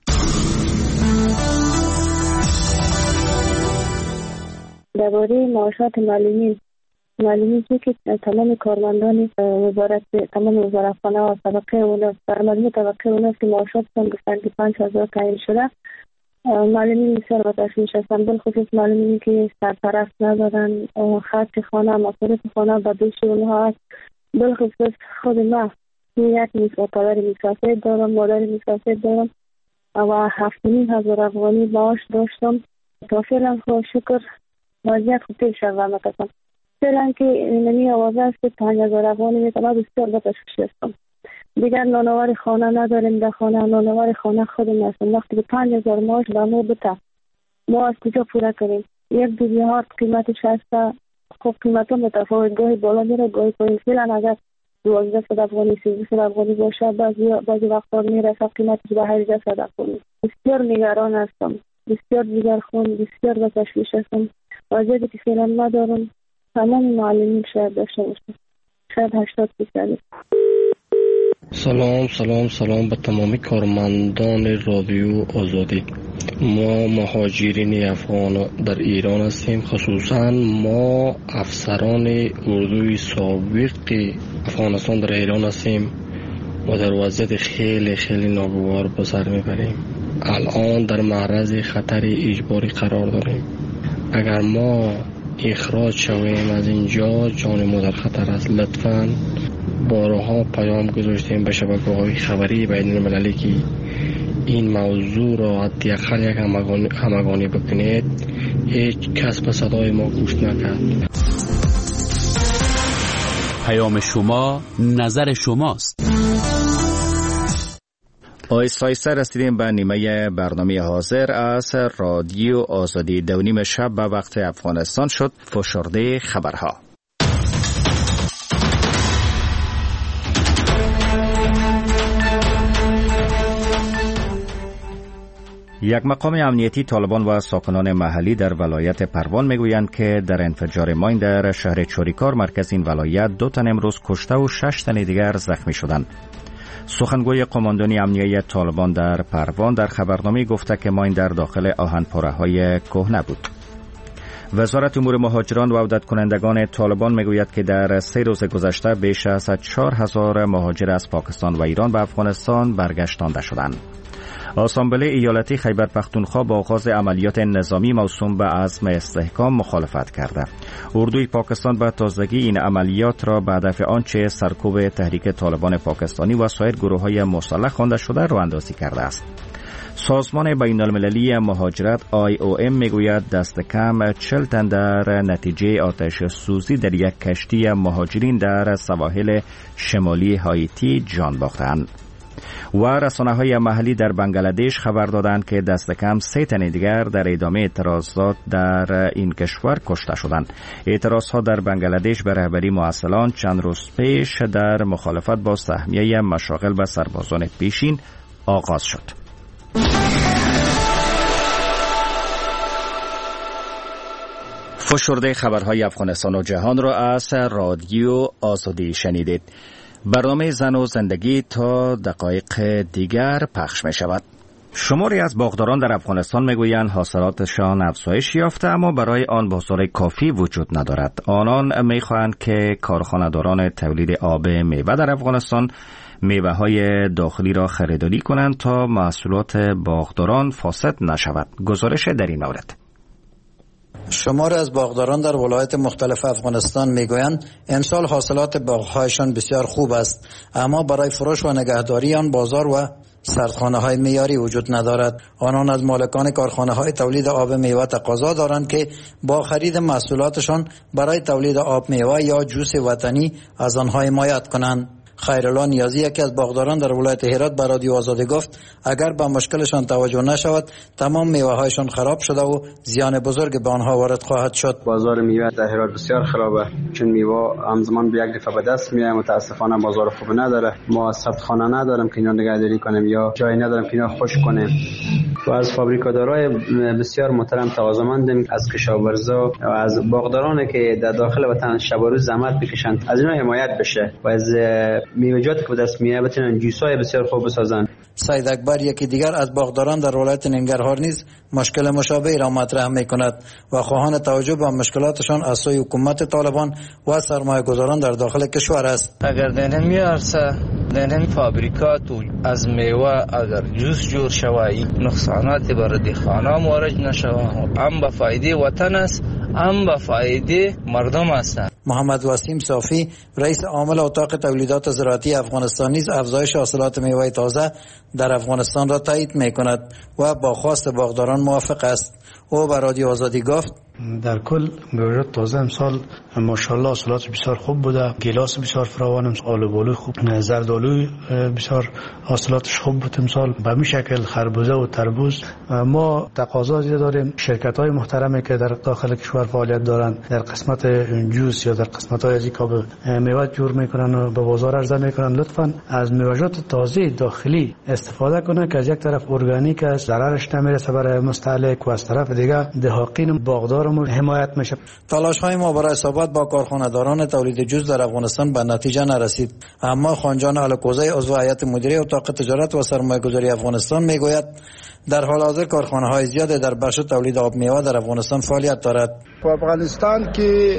درباره معاشات معلومین که تمام کارمندان وزارت تمام وزارتخانه و طبقه اوناست مجموع طبقه اوناست که معاشاتشان گفتن که 5000 تعیین شده. معلومین بسیار با تشویش هستند، بالخصوص معلومین که سرپرست ندارن، خرج خانه مصارف خانه به دوش اونها هست. بالخصوص خود من یک پدر مسافر دارم، مادر مسافر دارم و 7500 افغانی معاش داشتم. تا فعلا خدا شکر وضعیت خوب پیش روان است. فعلا که نمی آوازه است که 5000 افغانی میتونه بسیار با تشویش هستم. دیگر نانوار خانه نداریم، در خانه نانوار خانه خودم هستم. وقتی که 5000 معاش به ما بده ما از کجا پورا کنیم؟ یک دوبیهار قیمتش هست، خب قیمت ها متفاوت، گاهی بالا میره گاهی پایین. فعلا اگر 1200 افغانی 1300 افغانی باشه بعضی وقتا میرسه قیمتش به 1800 افغانی. بسیار نگران هستم، بسیار دیگرخوان، بسیار با تشویش هستم. وضعیتی که فعلا ندارم تمام معلمین شاید داشته باشم، شاید 80%. سلام به تمامی کارمندان رادیو آزادی. ما مهاجرین افغان در ایران هستیم، خصوصا ما افسران اردوی سابق افغانستان در ایران هستیم و در وضعیت خیلی ناگوار به سر میبریم. الان در معرض خطر اجباری قرار داریم. اگر ما اخراج شویم از اینجا جان ما در خطر است. لطفاً بارها پیام گذاشتیم به شبکه‌های خبری بین المللی که این موضوع را حداقل یک همگانی بکنید. هیچ کس به صدای ما گوش نکرد. پیام شما نظر شماست. آیسته رسیدیم به نیمه برنامه حاضر از رادیو آزادی. 2:30 شب به وقت افغانستان شد. فشرده خبرها. یک مقام امنیتی طالبان و ساکنان محلی در ولایت پروان میگویند که در انفجار ماین در شهر چوریکار مرکز این ولایت 2 تن امروز کشته و 6 تن دیگر زخمی شدند. سخنگوی قماندانی امنیتی طالبان در پروان در خبرنامه گفته که ماین در داخل آهن‌پاره‌های کهنه بود. وزارت امور مهاجران و عودت کنندگان طالبان میگوید که در 3 روز گذشته بیش از 4000 مهاجر از پاکستان و ایران به افغانستان برگشتانده شدند. آسامبله ایالتی خیبر پختونخوا با آغاز عملیات نظامی موسوم به عزم استحکام مخالفت کرده. اردوی پاکستان به تازگی این عملیات را به هدف آنچه سرکوب تحریک طالبان پاکستانی و سایر گروه‌های مسلح خوانده شده راه‌اندازی کرده است. سازمان بین‌المللی مهاجرت IOM میگوید دست کم 40 تن در نتیجه آتش سوزی در یک کشتی مهاجرین در سواحل شمالی هایتی جان باختند. و رسانه‌های محلی در بنگلادش خبر دادند که دست کم 3 تن دیگر در ادامه اعتراضات در این کشور کشته شدند. اعتراضها در بنگلادش به رهبری معسلان چند روز پیش در مخالفت با سهمیه مشاغل به سربازان پیشین آغاز شد. فشرده خبرهای افغانستان و جهان را از رادیو آزادی شنیدید. برنامه زن و زندگی تا دقایق دیگر پخش می شود. شماری از باغداران در افغانستان میگویند حاصلاتشان افزایش یافته اما برای آن بازار کافی وجود ندارد. آنان میخواهند که کارخانه‌داران تولید آب میوه در افغانستان میوه های داخلی را خریداری کنند تا محصولات باغداران فاسد نشود. گزارش در این مورد. شمار از باغداران در ولایت مختلف افغانستان میگویند امسال حاصلات باغ‌هایشان بسیار خوب است، اما برای فروش و نگهداری آن بازار و سردخانه‌های معیاری وجود ندارد. آنان از مالکان کارخانه‌های تولید آب میوه تقاضا دارند که با خرید محصولاتشان برای تولید آب میوه یا جوس وطنی از آنها حمایت کنند. خیرالله نیازی یکی از باغداران در ولایت هرات به رادیو آزادی گفت اگر به مشکلشان توجه نشود تمام میوه‌هایشان خراب شده و زیان بزرگ به آنها وارد خواهد شد. بازار میوه در هرات بسیار خرابه، چون میوه همزمان به یک دفعه به دست میاد. متاسفانه بازار خوب نداره. ما سردخانه نداریم که اینا نگهداری کنیم یا جایی نداریم که اینا خشک کنیم. و از فابریکادارای بسیار محترم تقاضامندیم از کشاورزا و از باغدارانی که در داخل وطن شب و روز زحمت میکشند از اینا حمایت بشه و از میوه‌جات که به دست میاد بتونن جوسای بسیار خوب بسازن. سید اکبر یکی دیگر از باغداران در ولایت ننگرهار نیز مشکل مشابهی را مطرح میکند و خواهان توجه به مشکلاتشان از سوی حکومت طالبان و سرمایه‌گذاران در داخل کشور است. اگر در این عرصه در این فابریکات از میوه اگر جوس جور شوی نقصانات بر دهقانان وارد نشود، هم به فایده وطن است هم به فایده مردم است. محمد وسیم صافی رئیس عامل اتاق تولیدات زراعتی افغانستان نیز افزایش حاصلات میوه تازه در افغانستان را تایید میکند و با خواست باغداران موافق است. او به رادیو آزادی گفت در کل میوه‌جات تازه امسال ماشاءالله حاصلات بسیار خوب بوده. گیلاس بسیار فراوان، آلوبالو خوب، زردآلو بسیار حاصلاتش خوب بود امسال. به همین شکل خربوزه و تربوز. ما تقاضا زیاد داریم. شرکت‌های محترمی که در داخل کشور فعالیت دارند در قسمت جوس یا در قسمت‌های از کاب میوه جور میکنن و به بازار عرضه میکنن، لطفاً از میوه‌جات تازه داخلی استفاده کنند که از یک طرف ارگانیک است، ضررش نمیرسه برای مستهلک و از طرف دیگه دهقان باغدار برامون حمایت میشه. تلاش های ما برای صحبت با کارخانه‌داران تولید جوس در افغانستان به نتیجه نرسید، اما خانجان الکوزی عضو هیئت مدیره اتاق تجارت و سرمایه‌گذاری افغانستان میگوید در حال حاضر کارخانه‌های زیاد در بخش تولید آب میوه در افغانستان فعالیت دارد. افغانستان که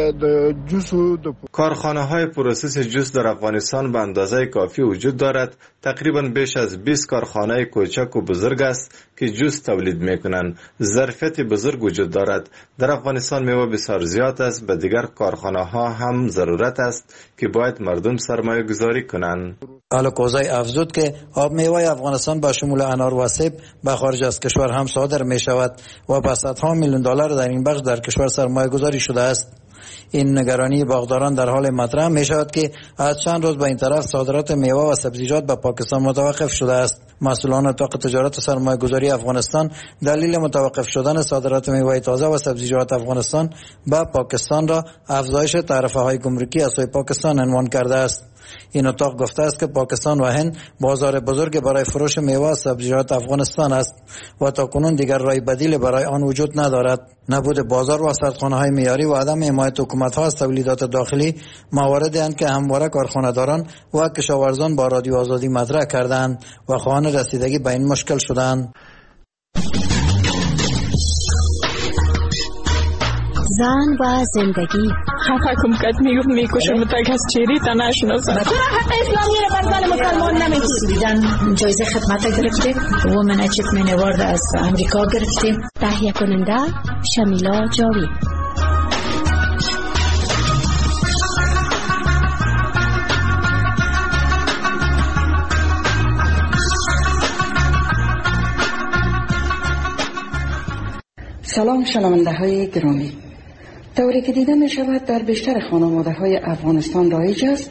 کارخانه‌های پروسس جوس در افغانستان به اندازه کافی وجود دارد. تقریبا بیش از 20 کارخانه کوچک و بزرگ است که جوس تولید می‌کنند. ظرفیت بزرگ وجود دارد. در افغانستان میوه بسیار زیاد است. به دیگر کارخانه‌ها هم ضرورت است که باید مردم سرمایه گذاری کنند. الکوزی افزود که آب میوه افغانستان با شمول انار و سیب به خارج از کشور هم صادر می شود و با صدها میلیون دلار در این بخش در کشور سرمایه گذاری شده است. این نگرانی باغداران در حال مطرح می شود که از چند روز به این طرف صادرات میوه و سبزیجات به پاکستان متوقف شده است. مسئولان اتاق تجارت و سرمایه گذاری افغانستان دلیل متوقف شدن صادرات میوه تازه و سبزیجات افغانستان به پاکستان را افزایش تعرفه های گمرکی از سوی پاکستان عنوان کرده است. این اتاق گفته است که پاکستان و هند بازار بزرگ برای فروش میوه و سبزیجات افغانستان است و تاکنون دیگر راه بدیل برای آن وجود ندارد. نبود بازار و سردخانه‌های معیاری و عدم حمایت حکومت‌ها از تولیدات داخلی مواردی اند که همواره کارخانه‌داران و کشاورزان با رادیو آزادی مطرح کردند و خواهان رسیدگی به این مشکل شدند. زن و زندگی حکم کد میکشم تک از چیری تا نشناسم. چرا حق اسلامی را بر زن مسلمان نمیدید؟ جایزه خدمت گرفتیم، وومن اچیومنت اوارد از امریکا گرفتیم. تهیه کننده شمیلا جاوی. سلام شنونده های گرامی. طوری که دیده می شود در بیشتر خانواده های افغانستان رایج است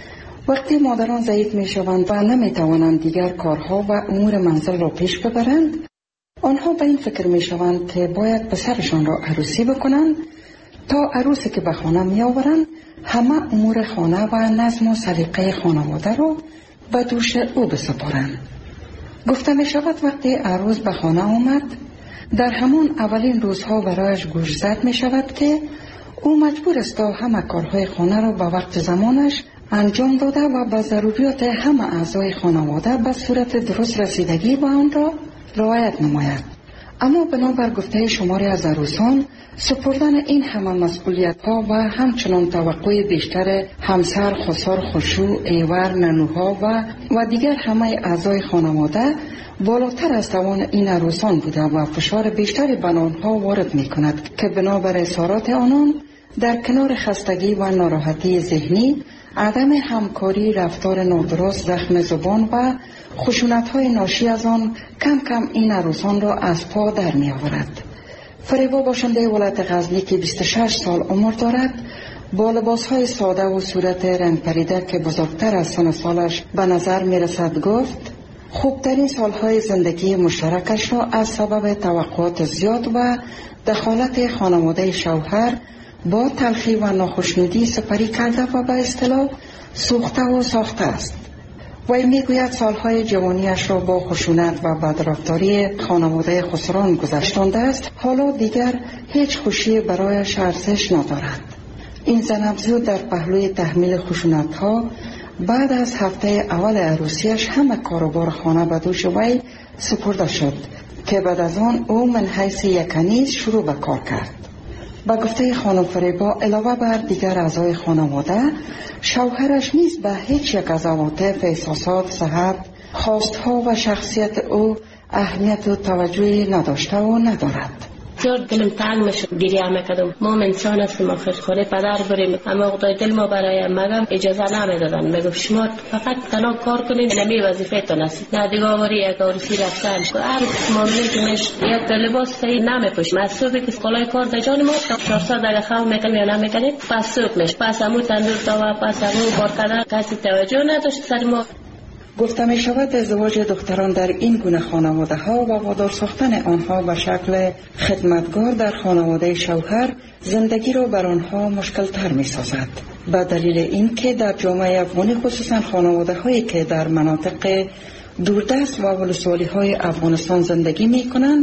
وقتی مادران ضعیف می شوند و نمی توانند دیگر کارها و امور منزل را پیش ببرند، آنها به این فکر می شوند که باید پسرشان را عروسی بکنند تا عروسی که به خانه می آورند همه امور خانه و نظم و سلیقه خانواده را به دوش او بسپارند. گفته می شود وقتی عروس به خانه آمد در همان اولین روزها برایش گوشزد می شود که او مجبور است تا همه کارهای خانه را به وقت زمانش انجام داده و به ضروریات همه اعضای خانواده به صورت درست رسیدگی به آن را رعایت نماید. اما بنابر گفته شماری از عروسان سپردن این همه مسئولیت ها و همچنان توقع بیشتر همسر، خسر، خشوع، ایور، ننوها و دیگر همه اعضای خانواده بالاتر از توان این عروسان بوده و فشار بیشتری بر آنها وارد می کند که بنابر اظهارات آنان در کنار خستگی و ناراحتی ذهنی، عدم همکاری، رفتار نادرست، زخم زبان و خشونت‌های ناشی از آن کم کم این عروسان را از پا در می آورد. فریبا باشنده ولایت غزنی که 26 سال عمر دارد با لباس‌های ساده و صورت رنگ پریده که بزرگتر از سن سالش به نظر می رسد گفت خوبترین سالهای زندگی مشترکش را از سبب توقعات زیاد و دخالت خانواده شوهر با تلخی و ناخشنودی سپری کرده و به اصطلاح سوخته و ساخته است. وی میگوید سالهای جوانیش را با خشونت و بدرفتاری خانواده خسران گذشتانده است. حالا دیگر هیچ خوشی برایش ارزش ندارد. این زن افزود در پهلوی تحمیل خشونت‌ها بعد از هفته اول عروسیش همه کاروبار خانه به دوش وی سپرده شد که بعد از آن او من حیث یک کنیز شروع به کار کرد. با گفته خانم فریبا علاوه بر دیگر اعضای خانواده، شوهرش نیز به هیچ یک از عواطف، احساسات، صحت، خواستها و شخصیت او اهمیت و توجهی نداشته و ندارد. زیاد دلم تنگ میشد، گریه میکردم. ما انسان هستیم، خونه پدر بریم، اما خدای دل ما برای مگم اجازه نمیدادن. میگفت شما فقط تنها کار کنید، نمی وظیفه تان است. نه دیگه آوری یک عروسی رفتن هر معامله که میش یک لباس صحیح نمیپوش. مسئولی که کالای کار در جان ما 400 دقیقه خام میکنیم یا نمیکنیم، پس سوق میش، پس همون تندور تا پس همون بار کردن کسی توجه نداشت سر ما. گفته می شود ازدواج دختران در این گونه خانواده ها و وادار ساختن آنها به شکل خدمتگار در خانواده شوهر زندگی را بر آنها مشکل تر می سازد. به دلیل این که در جامعه افغانی خصوصا خانواده هایی که در مناطق دوردست و ولسوالی های افغانستان زندگی می کنند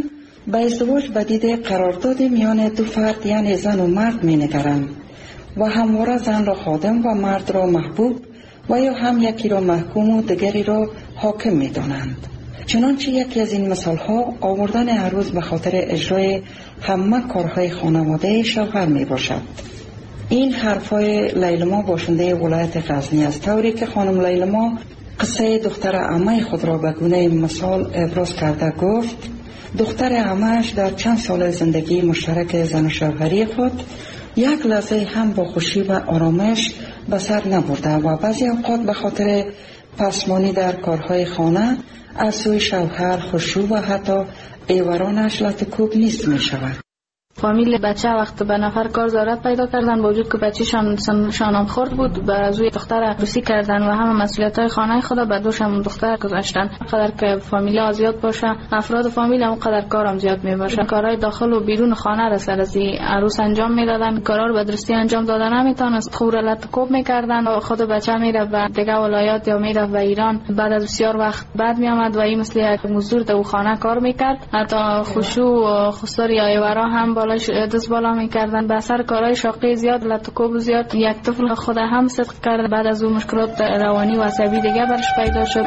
به ازدواج به دید قرارداد میان دو فرد یعنی زن و مرد می نگرند و همواره زن را خادم و مرد را محبوب و یا هم یکی را محکوم و دیگری را حاکم می دانند. چنانچه یکی از این مثال ها آوردن عروس به خاطر اجرای همه کارهای خانواده شوهر می باشد. این حرفای لیلما باشنده ولایت غزنی است، طوری که خانم لیلما قصه دختر عمه خود را به گونه مثال ابراز کرده گفت دختر عمه‌اش در چند سال زندگی مشترک زن و شوهری خود یک لحظه هم با خوشی و آرامش به سر نبرده و بعضی اوقات به خاطر پسمانی در کارهای خانه از سوی شوهر خشوع و حتی ایورانش لطکوب نیست می شود. فامیل بچه وقت به نفر کار ضرورت پیدا کردن با وجود که بچه شانم خورد بود به روی دختر روسی کردن و همه مسئولیت های خانه خدا به دوشم دختر گذاشتن. قدر که فامیل زیاد باشه افراد فامیل هم قدر کارم زیاد می باشه. کارهای داخل و بیرون خانه را سر از عروس انجام میدادن، کارا رو به درستی انجام دادن نمیتونست، خور لطکوب میکردن و خود بچه میره به دیگه ولایات یا میره به ایران. بعد از بسیار وقت بعد می آمد و این مثل یک مزدور در خانه کار میکرد. حتی خشوع و خسار یا ایورا هم بالاش دست بالا میکردن. به اثر کارهای شاقی زیاد لطکوب زیاد یک طفل خود هم صدق کرد. بعد از اون مشکلات روانی و عصبی دیگه برش پیدا شد.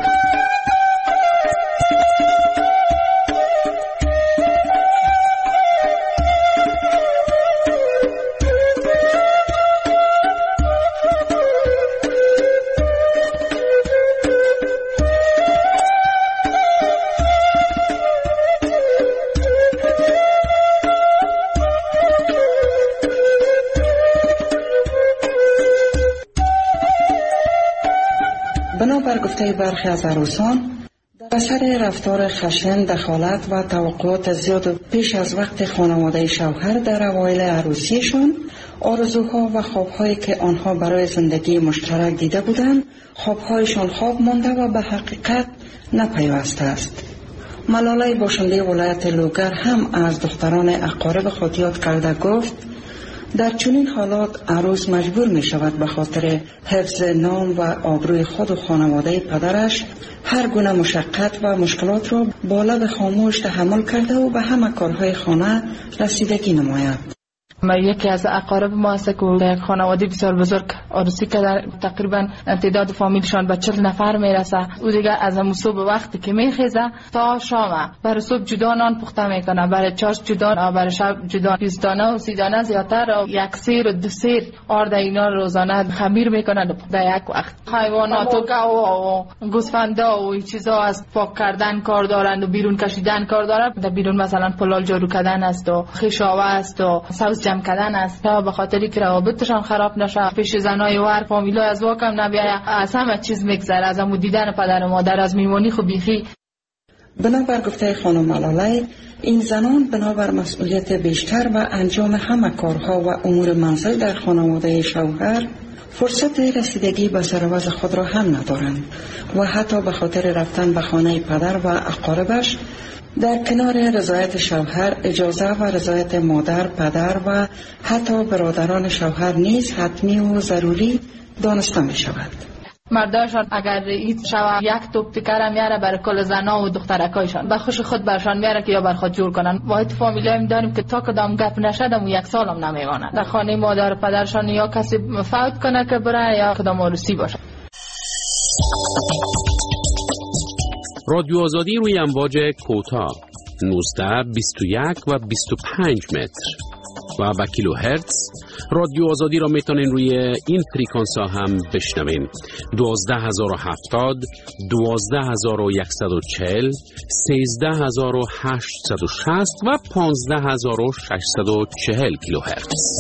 بنابر گفته برخی از عروسان در اثر رفتار خشن، دخالت و توقعات زیاد پیش از وقت خانواده شوهر در اوایل عروسیشان آرزوها و خوابهایی که آنها برای زندگی مشترک دیده بودند خوابهایشان خواب مانده و به حقیقت نپیوسته است. ملاله باشنده ولایت لوگر هم از دختران اقارب خود یاد کرده گفت در چنین حالات عروس مجبور می شود به خاطر حفظ نام و آبروی خود و خانواده پدرش هر گونه مشقت و مشکلات را با لب خاموش تحمل کرده و به همه کارهای خانه رسیدگی نماید. ما یکی از اقارب ما است که یک خانواده بسیار بزرگ عروسی که تقریبا تعداد فامیلشان به 40 نفر میرسه. او دیگه از صبح وقتی که میخیزه تا شام برای صبح جدا نان پخته میکنه، برای چاش جدا، برای شب جدا 20 دانه و 30 دانه زیادتر و یک سیر و دو سیر آرد اینا روزانه خمیر میکنن در یک وقت. حیوانات و گاو و گوسفندا و چیزا از پاک کردن کار دارند و بیرون کشیدن کار دارند. در بیرون مثلا پلال جارو کردن است و خشاوه است و سبز جمع کردن است تا به خاطری که روابطشان خراب نشه، پیش زنای و هر فامیلا از واکم نبیاید، از همه چیز میگذره، از امو دیدن پدر و مادر، از میمونی خو بیخی. بنابر گفته خانم ملاله این زنان بنابر مسئولیت بیشتر و انجام همه کارها و امور منزل در خانواده شوهر فرصت رسیدگی به سروز خود را هم ندارند و حتی به خاطر رفتن به خانه پدر و اقاربش در کنار رضایت شوهر اجازه و رضایت مادر، پدر و حتی برادران شوهر نیز حتمی و ضروری دانسته می شود. مرداشان اگر این شوه یک توپ تکر میاره برای کل زنا و دخترکایشان به خوش خود برشان میاره که یا بر خود جور کنن. واحد فامیلی داریم که تا کدام گپ نشدم و یک سال هم نمیمانند در خانه مادر پدرشان، یا کسی فوت کنه که بره یا کدام عروسی باشه. رادیو آزادی روی امواج کوتاه 19، 21 و 25 متر و به کیلو هرتز. رادیو آزادی را میتونین روی این فریکانس ها هم بشنوین: 12070، 12140، 13860 و 15640 کیلو هرتز.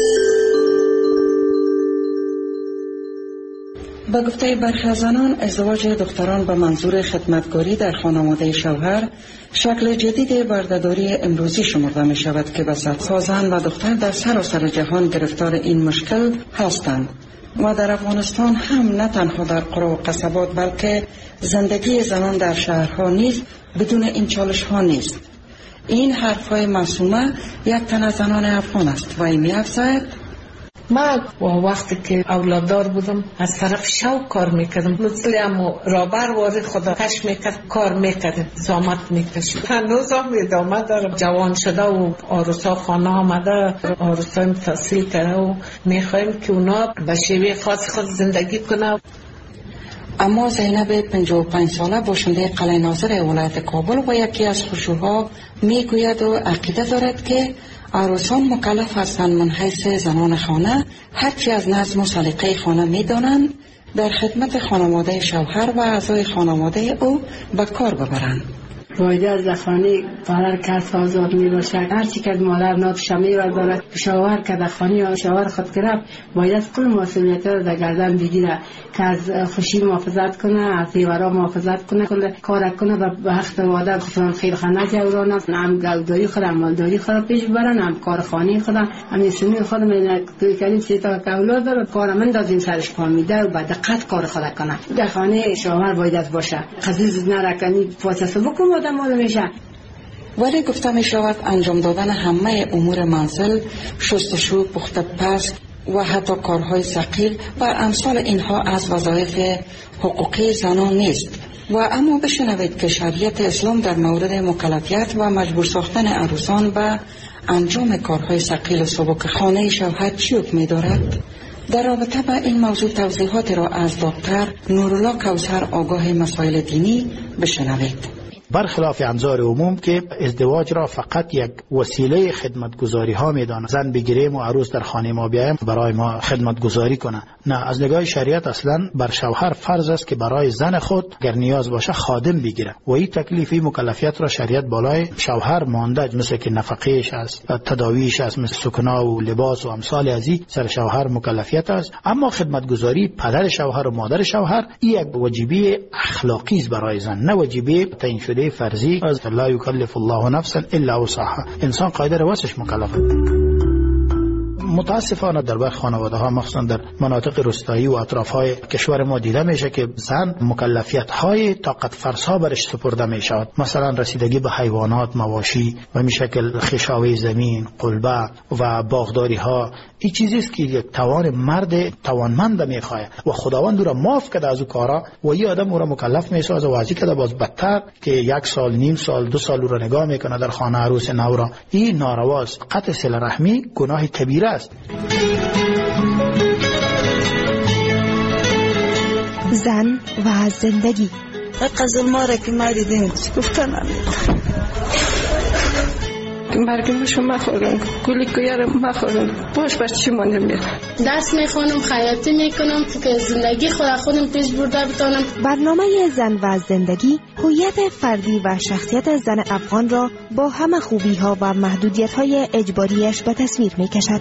با گفته برخی از زنان ازدواج دختران به منظور خدمتگاری در خانواده شوهر شکل جدید بردهداری امروزی شمرده می شود که به صدها زن و دختر در سراسر جهان گرفتار این مشکل هستند و در افغانستان هم نه تنها در قرى و قصبات بلکه زندگی زنان در شهرها نیز بدون این چالش ها نیست. این حرفهای معصومه یک تن از زنان افغان است و این می افزاید من وقتی که اولاددار بودم از طرف شوق کار میکردم، مثل همو رابر وارد خدا کش میکرد، کار میکرد، زامت میکشید. هنوز هم ادامه داره. جوان شده و عروسا خانه آمده، عروسا تحصیل کرده و میخوایم که اونا به شیوه خاص خود زندگی کنه. اما زینب 55 ساله باشنده قلعه ناظر ولایت کابل و یکی از خشوها میگوید و عقیده دارد که عروسان مکلف هستند من حیث زنان خانه هرچی از نظم و سلیقه خانه میدانند در خدمت خانواده شوهر و اعضای خانواده او به کار ببرند. باید از دخانی پدر کس آزاد می باشد. هرچی که مادر ناتش می بردارد شوهر که دخانی یا شوهر خود کرد باید کل مسئولیت را در گردن بگیره که از خوشی محافظت کنه، از زیورا محافظت کنه، کار کنه و به وقت وعده خودم خیرخانه جورانه، هم گلداری خود هم مالداری خود پیش برن، هم کارخانه خود هم سنی خود من توی کردیم سه تا اولاد داره کار من دازیم سرش کار میده و بعد دقت کار خود کنه. دخانه شوهر باید باشه. قضیه نرکنی فاصله بکنه ولی گفته می شود انجام دادن همه امور منزل، شستشو، پخت پز و حتی کارهای ثقیل و امثال اینها از وظایف حقوقی زنان نیست. و اما بشنوید که شریعت اسلام در مورد مکلفیت و مجبور ساختن عروسان به انجام کارهای ثقیل و سبک خانه شوهر چی حکم می دارد؟ در رابطه با این موضوع توضیحات را از دکتر نورالله کوثر آگاه مسائل دینی بشنوید. برخلاف انظار عموم که ازدواج را فقط یک وسیله خدمتگزاری ها میدانند، زن بگیریم و عروس در خانه ما بیایم برای ما خدمتگزاری کنه. نه، از نگاه شریعت اصلا بر شوهر فرض است که برای زن خود اگر نیاز باشه خادم بگیره و این تکلیفی مکلفیت را شریعت بالای شوهر مانده، مثل که نفقهش است، تداویش است، مثل سکنا و لباس و امثال از این سر شوهر مکلفیت است. اما خدمتگزاری پدر شوهر و مادر شوهر این یک واجبی اخلاقی است برای زن، نه واجبی تعیین شده فرضی. از لا یکلف الله نفسا الا وسعها، انسان قادر واسش مکلفه. متاسفانه در برخی خانواده ها مخصوصا در مناطق روستایی و اطراف های کشور ما دیده میشه که زن مکلفیت های طاقت فرسا برش سپرده می شود. مثلا رسیدگی به حیوانات، مواشی و می شکل خشاوی زمین، قلبه و باغداری ها. این چیزی است که یک توان مرد توانمند میخواد و خداوند او را معاف کرده از او کارا و این آدم او را مکلف میسازه و ازی کرده باز بدتر که 1 سال، نیم سال، 2 سال او را نگاه میکنه در خانه عروس نو را. این نارواست. قطع صله رحمی گناه کبیره است. زن و زندگی. قزل ماره که ما دیدیم گفتن مرگمشو مخورم، گلی کویارم مخورم، باش بر چی مانده میرم. دست میخونم، خیاطی میکنم که زندگی خودم پیش برده بتانم. برنامه زن و زندگی هویت فردی و شخصیت زن افغان را با همه خوبی ها و محدودیت های اجباریش به تصویر میکشد.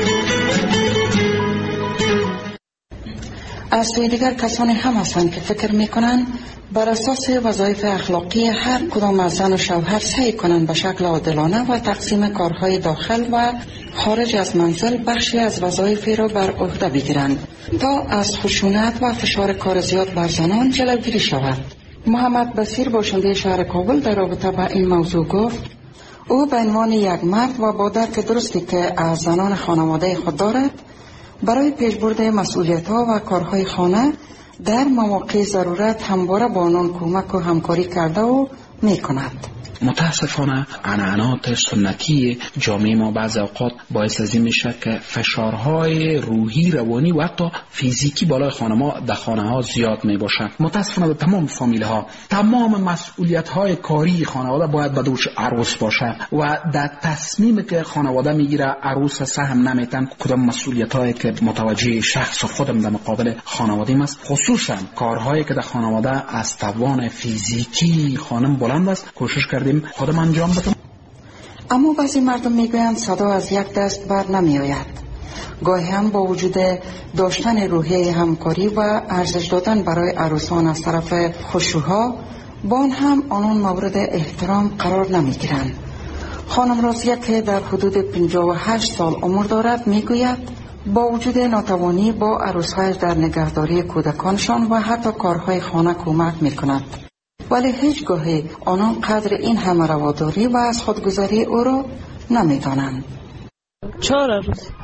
از سوی دیگر کسانی هم هستند که فکر میکنند بر اساس وظایف اخلاقی هر کدام از زن و شوهر سعی کنند به شکل عادلانه و تقسیم کارهای داخل و خارج از منزل بخشی از وظایف را بر عهده بگیرند تا از خشونت و فشار کار زیاد بر زنان جلوگیری شود. محمد بصیر باشنده شهر کابل در رابطه با این موضوع گفت او به عنوان یک مرد و با درک درستی که از زنان خانواده خود دارد برای پیشبرد مسئولیت‌ها و کارهای خانه در مواقع ضرورت همواره با آنان کمک و همکاری کرده و می‌کند. متاسفانه عنعنات سنتی جامعه ما بعض اوقات باعث از این میشه که فشارهای روحی، روانی و حتی فیزیکی بالای خانما در خانه ها زیاد می باشه. متاسفانه در تمام فامیل ها تمام مسئولیت های کاری خانواده باید به دوش عروس باشه و در تصمیمی که خانواده میگیره عروس سهم نمیتن کدام مسئولیت هایی که متوجه شخص خودم در مقابل خانواده است، خصوصا کارهایی که در خانواده از توان فیزیکی خانم بلند است کوشش کرد خودم انجام بدم. اما بعضی مردم میگویند صدا از یک دست بر نمی آید. گاهی هم با وجود داشتن روحیه همکاری و ارزش دادن برای عروسان از طرف خشوها با آن هم آنان مورد احترام قرار نمی گیرند. خانم رازیه که در حدود 58 سال عمر دارد میگوید با وجود ناتوانی با عروسهایش در نگهداری کودکانشان و حتی کارهای خانه کمک می کند. ولی هیچگاهی آنان قدر این همه رواداری و از خودگذاری او را نمیدانند. 4 روز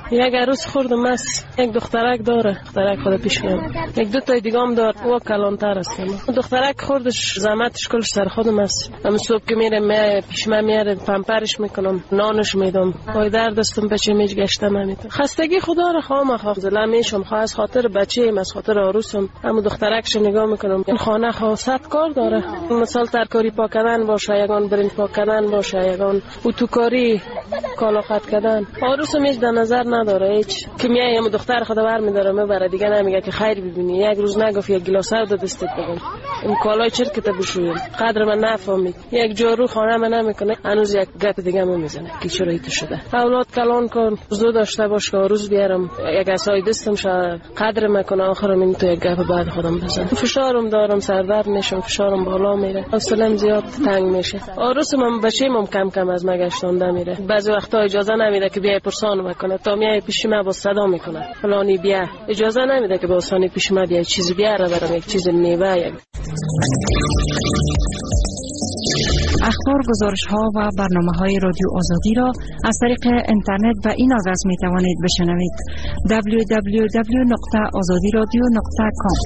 یک عروس خوردم است، یک دخترک داره، دخترک خود پیش میاد، یک دو تا دیگه هم داره، او کلانتر است. دخترک خوردش زحمتش کلش سر خودم است. هم صبح که میره پیش من میاره، پمپرش میکنم، نانش میدم، پای در دستم بچه میج گشته نمیتونم. خستگی خدا را خواهم زله میشم، خواه از خاطر بچه‌ام، از خاطر عروسم، همو دخترکش نگاه میکنم. این خانه خاصت کار داره، مثلا ترکاری پاک کردن باشه، یگان برنج پاک کردن باشه، یگان اتوکاری، کالا قط کردن. عروسم هیچ در نظر نداره، هیچ که میایم دختر خدا برمیداره میبره، دیگه نمیگه که خیر ببینی، یک روز نگفت یک گلاس آب دستت بگم، این کالای چرت که بشویم، قدر من نفهمید، یک جارو خانه من نمیکنه، هنوز یک گپ دیگه میزنه که چرا ایت شده. اولاد کلان کن، زو داشته باش که روز بیارم یک عصای دستم شه قدر میکنه، آخرم این تو یک گپ بعد خودم بزنم. فشارم دارم، سردرد میشم، فشارم بالا میره، حوصله‌ام زیاد تنگ میشه. عروسم بچه‌م کم کم از مگشتونده میره، بعضی وقتا اجازه نمیده که بیای پرسان بکنه، تا میای پیش من با صدا میکنه فلانی بیا، اجازه نمیده که با آسانی پیش من بیا چیزی بیاره، برام یک چیز میوه. یک اخبار، گزارش‌ها و برنامه‌های رادیو آزادی را از طریق اینترنت و این آدرس می‌توانید بشنوید: www.azadiradio.com.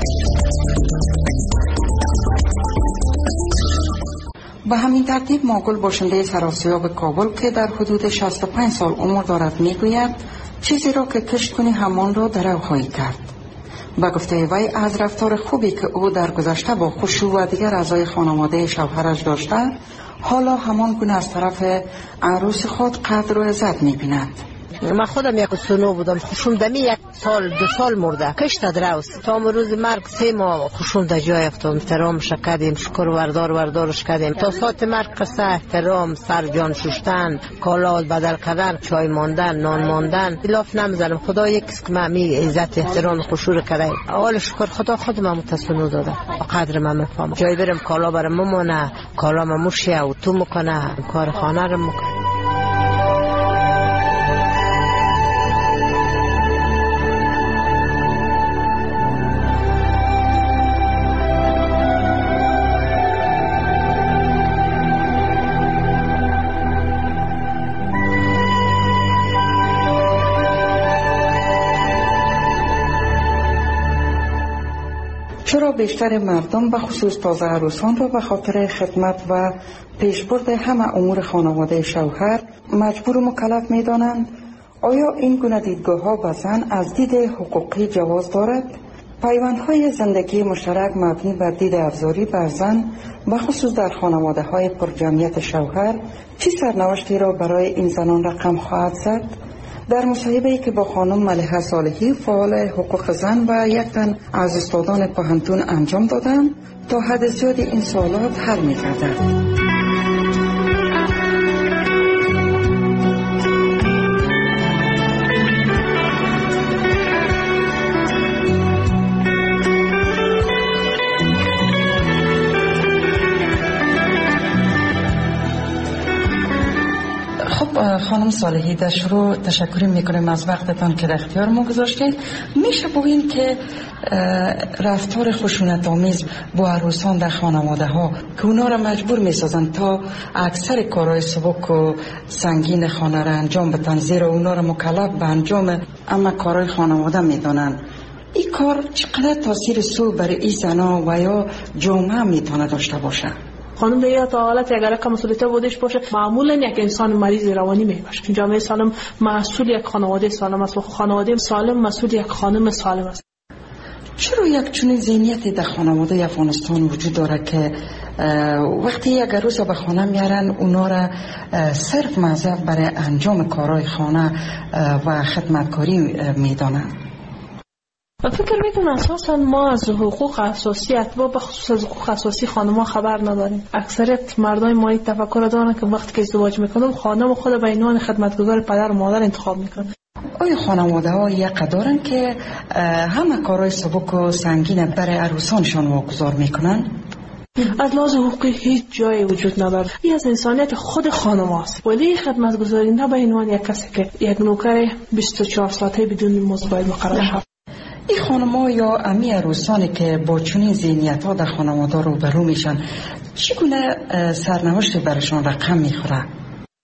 به همین ترتیب ماگل باشنده سراسیاب کابل که در حدود 65 سال عمر دارد میگوید چیزی را که کشت کنی همان را درو خواهی کرد. با گفته وی از رفتار خوبی که او در گذشته با خشوع و دیگر اعضای خانواده شوهرش داشته، حالا همان گونه از طرف عروس خود قدر و عزت می‌بیند. من خودم یک سنو بودم، خوشون دمی 1 سال 2 سال مرده، کشت دراوست تا روز مرگ 3 ماه خوشون در جای افتاد. احترامش کردیم، شکر وردارش کردیم تا ساعت مرگ قصه احترام، سر جان شستن، کالا بدل کردن، چای ماندن، نان ماندن، الاف نمیزنم. خدا یکیست که معمی عزت احترام خوشور کرده. اول شکر خدا خودم متسنو داده، قدر من میفهمم. جای برم کالا برام ممونه، کالا مموشه و تو میکنه، کار خانه رو میکنه. چرا بیشتر مردم به خصوص تازه عروسان را به خاطر خدمت و پیشبرد همه امور خانواده شوهر مجبور و مکلف می دانند؟ آیا این گونه دیدگاه ها به زن از دید حقوقی جواز دارد؟ پیوندهای زندگی مشترک مبنی بر دید افزاری بر زن به خصوص در خانواده های پرجمعیت شوهر چه سرنوشتی را برای این زنان رقم خواهد زد؟ در مصاحبه‌ای که با خانم ملیحه صالحی فعال حقوق زن و یک تن از استادان پوهنتون انجام دادم تا حد زیادی این سوالات حل می‌گردد. خانم صالحی، در شروع تشکر میکنیم از وقتتان که در اختیار ما گذاشتید. میشه بگوییم که رفتار خشونت آمیز با عروسان در خانواده ها که اونا را مجبور میسازن تا اکثر کارهای سبک و سنگین خانه را انجام بدن، زیرا اونا را مکلف به انجام اما کارهای خانواده میدانن، این کار چقدر تاثیر سوء بر این زنا و یا جامعه میتونه داشته باشه؟ خانم دیگه تا حالت اگر که مسئولیت بودش باشه، معمولا یک انسان مریض روانی میباشه. جامعه سالم مسئول یک خانواده سالم است و خانواده سالم مسئول یک خانم سالم است. چرا یک چنین ذهنیتی در خانواده افغانستان وجود داره که وقتی یک عروس به خانه میارن اونا را صرف موظف برای انجام کارهای خانه و خدمتکاری میدانن؟ فکر میکنم اساسا ما از حقوق اساسی اتباع به خصوص از حقوق اساسی خانم‌ها خبر نداریم. اکثریت مردای ما این تفکر دارن که وقتی که ازدواج میکنن خانم خود به عنوان خدمتگزار پدر و مادر انتخاب میکنن. آیا خانواده ها یک دارن که همه کارهای سبک و سنگین برای عروسانشان واگذار میکنن؟ از لحاظ حقوقی هیچ جایی وجود نداره. این از انسانیت خود خانم هست. ولی خدمتگزاری نه به عنوان یک کسی که یک نوکر 24 ساعته بدون مزد باید مقرر شود. این خانم‌ها یا امی عروسانی که با چنین ذهنیت‌ها در خانواده روبرو میشن چگونه سرنوشتی برشان رقم میخوره؟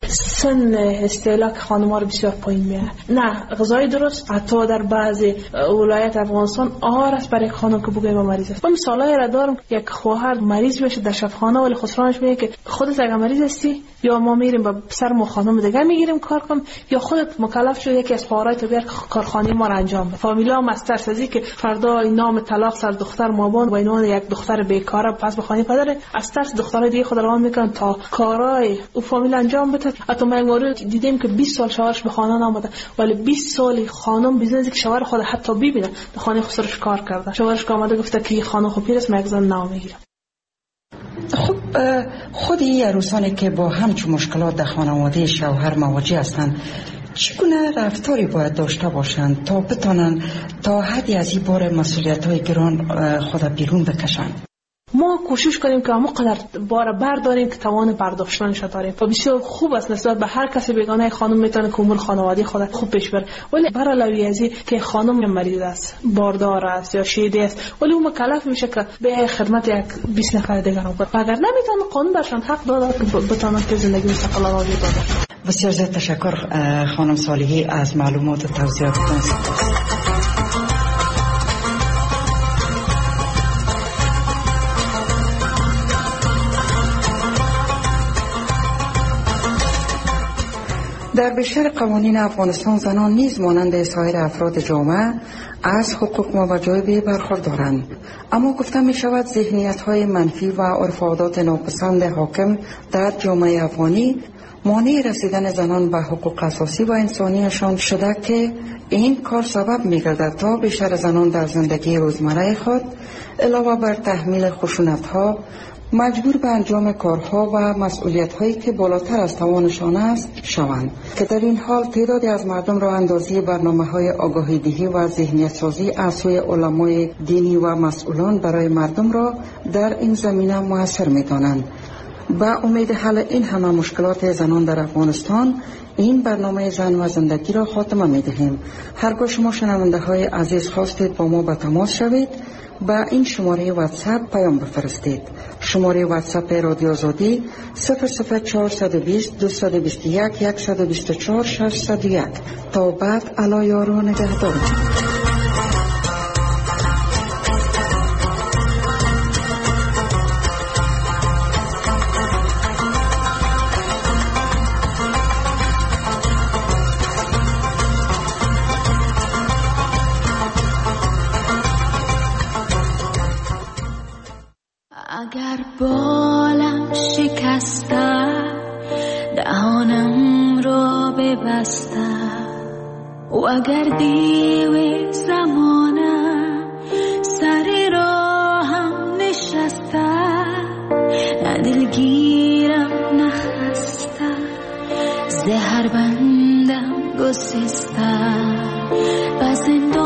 سن استهلاک خانم‌ها رو بسیار پایین میاره. نه غذای درست حتی در بعضی ولایت افغانستان آهار است برای خانم که بگه ما مریض است. من مثالایی را دارم یک خواهر مریض بشه در شفاخانه ولی خسرانش میگه که خودت اگه مریض هستی یا ما میریم با پسر ما خانم دیگه میگیریم کار کنم یا خودت مکلف شو یکی از خواهرای تو بیار کارخانه ما را انجام بده. فامیلا هم از ترس از اینکه فردا نام طلاق سر دختر مابان و اینو یک دختر بیکاره پس به خانه پدر از ترس دخترای دیگه خود روان میکنن تا کارای او فامیل انجام بده. حتی ما مورد دیدیم که 20 سال شوهرش به خانه نامده ولی 20 سال خانم بیزنس که شوهر خود حتی ببینه در خانه خسرش کار کرده. شوهرش که آمده گفته که خانم خو پیرس مگزن نام میگیره. خب خود این عروسانی که با همچون مشکلات در خانواده شوهر مواجه هستند چگونه رفتاری باید داشته باشند تا بتانند تا حدی از این بار مسئولیت‌های گران خود بیرون بکشند؟ ما کوشش کنیم که همونقدر بار برداریم که توان برداشتنش داریم و بسیار خوب است نسبت به هر کسی بیگانه خانم میتونه که امور خانوادگی خود خوب پیش بره. ولی برعلاوه از این که خانم مریض است باردار است یا شیده است ولی اون مکلف میشه که به خدمت یک 20 نفر دیگر کنه. اگر نمیتونه قانون برشان حق داده که بتونن که زندگی مستقلانه وجود داشته باشه. بسیار زیاد تشکر خانم صالحی از معلومات و توضیحاتتان. در بیشتر قوانین افغانستان زنان نیز مانند سایر افراد جامعه از حقوق و وجایب برخوردارند، اما گفته می شود ذهنیت‌های منفی و عرف و عادات ناپسند حاکم در جامعه افغانی مانع رسیدن زنان به حقوق اساسی و انسانیشان شده که این کار سبب می گردد تا بیشتر زنان در زندگی روزمره خود علاوه بر تحمیل خشونت‌ها مجبور به انجام کارها و مسئولیت‌هایی که بالاتر از توانشان است شوند که در این حال تعدادی از مردم را اندازی برنامه‌های آگاهی‌دهی و ذهنیت‌سازی از سوی علمای دینی و مسئولان برای مردم را در این زمینه موثر می‌دانند. با امید حل این همه مشکلات زنان در افغانستان این برنامه زن و زندگی را خاتمه می‌دهیم. هرگاه شما شنونده‌های عزیز خواستید با ما به تماس شوید با این شماره واتساپ پیام بفرستید. شماره واتساپ رادیو آزادی 00420 221 124 601. تا بعد الا یارو نگهدار. اگر بالم شکسته دهانم را ببسته و اگر دیو زمانه سر راهم نشسته نه دلگیرم نخسته زهر بندم گسسته و زندان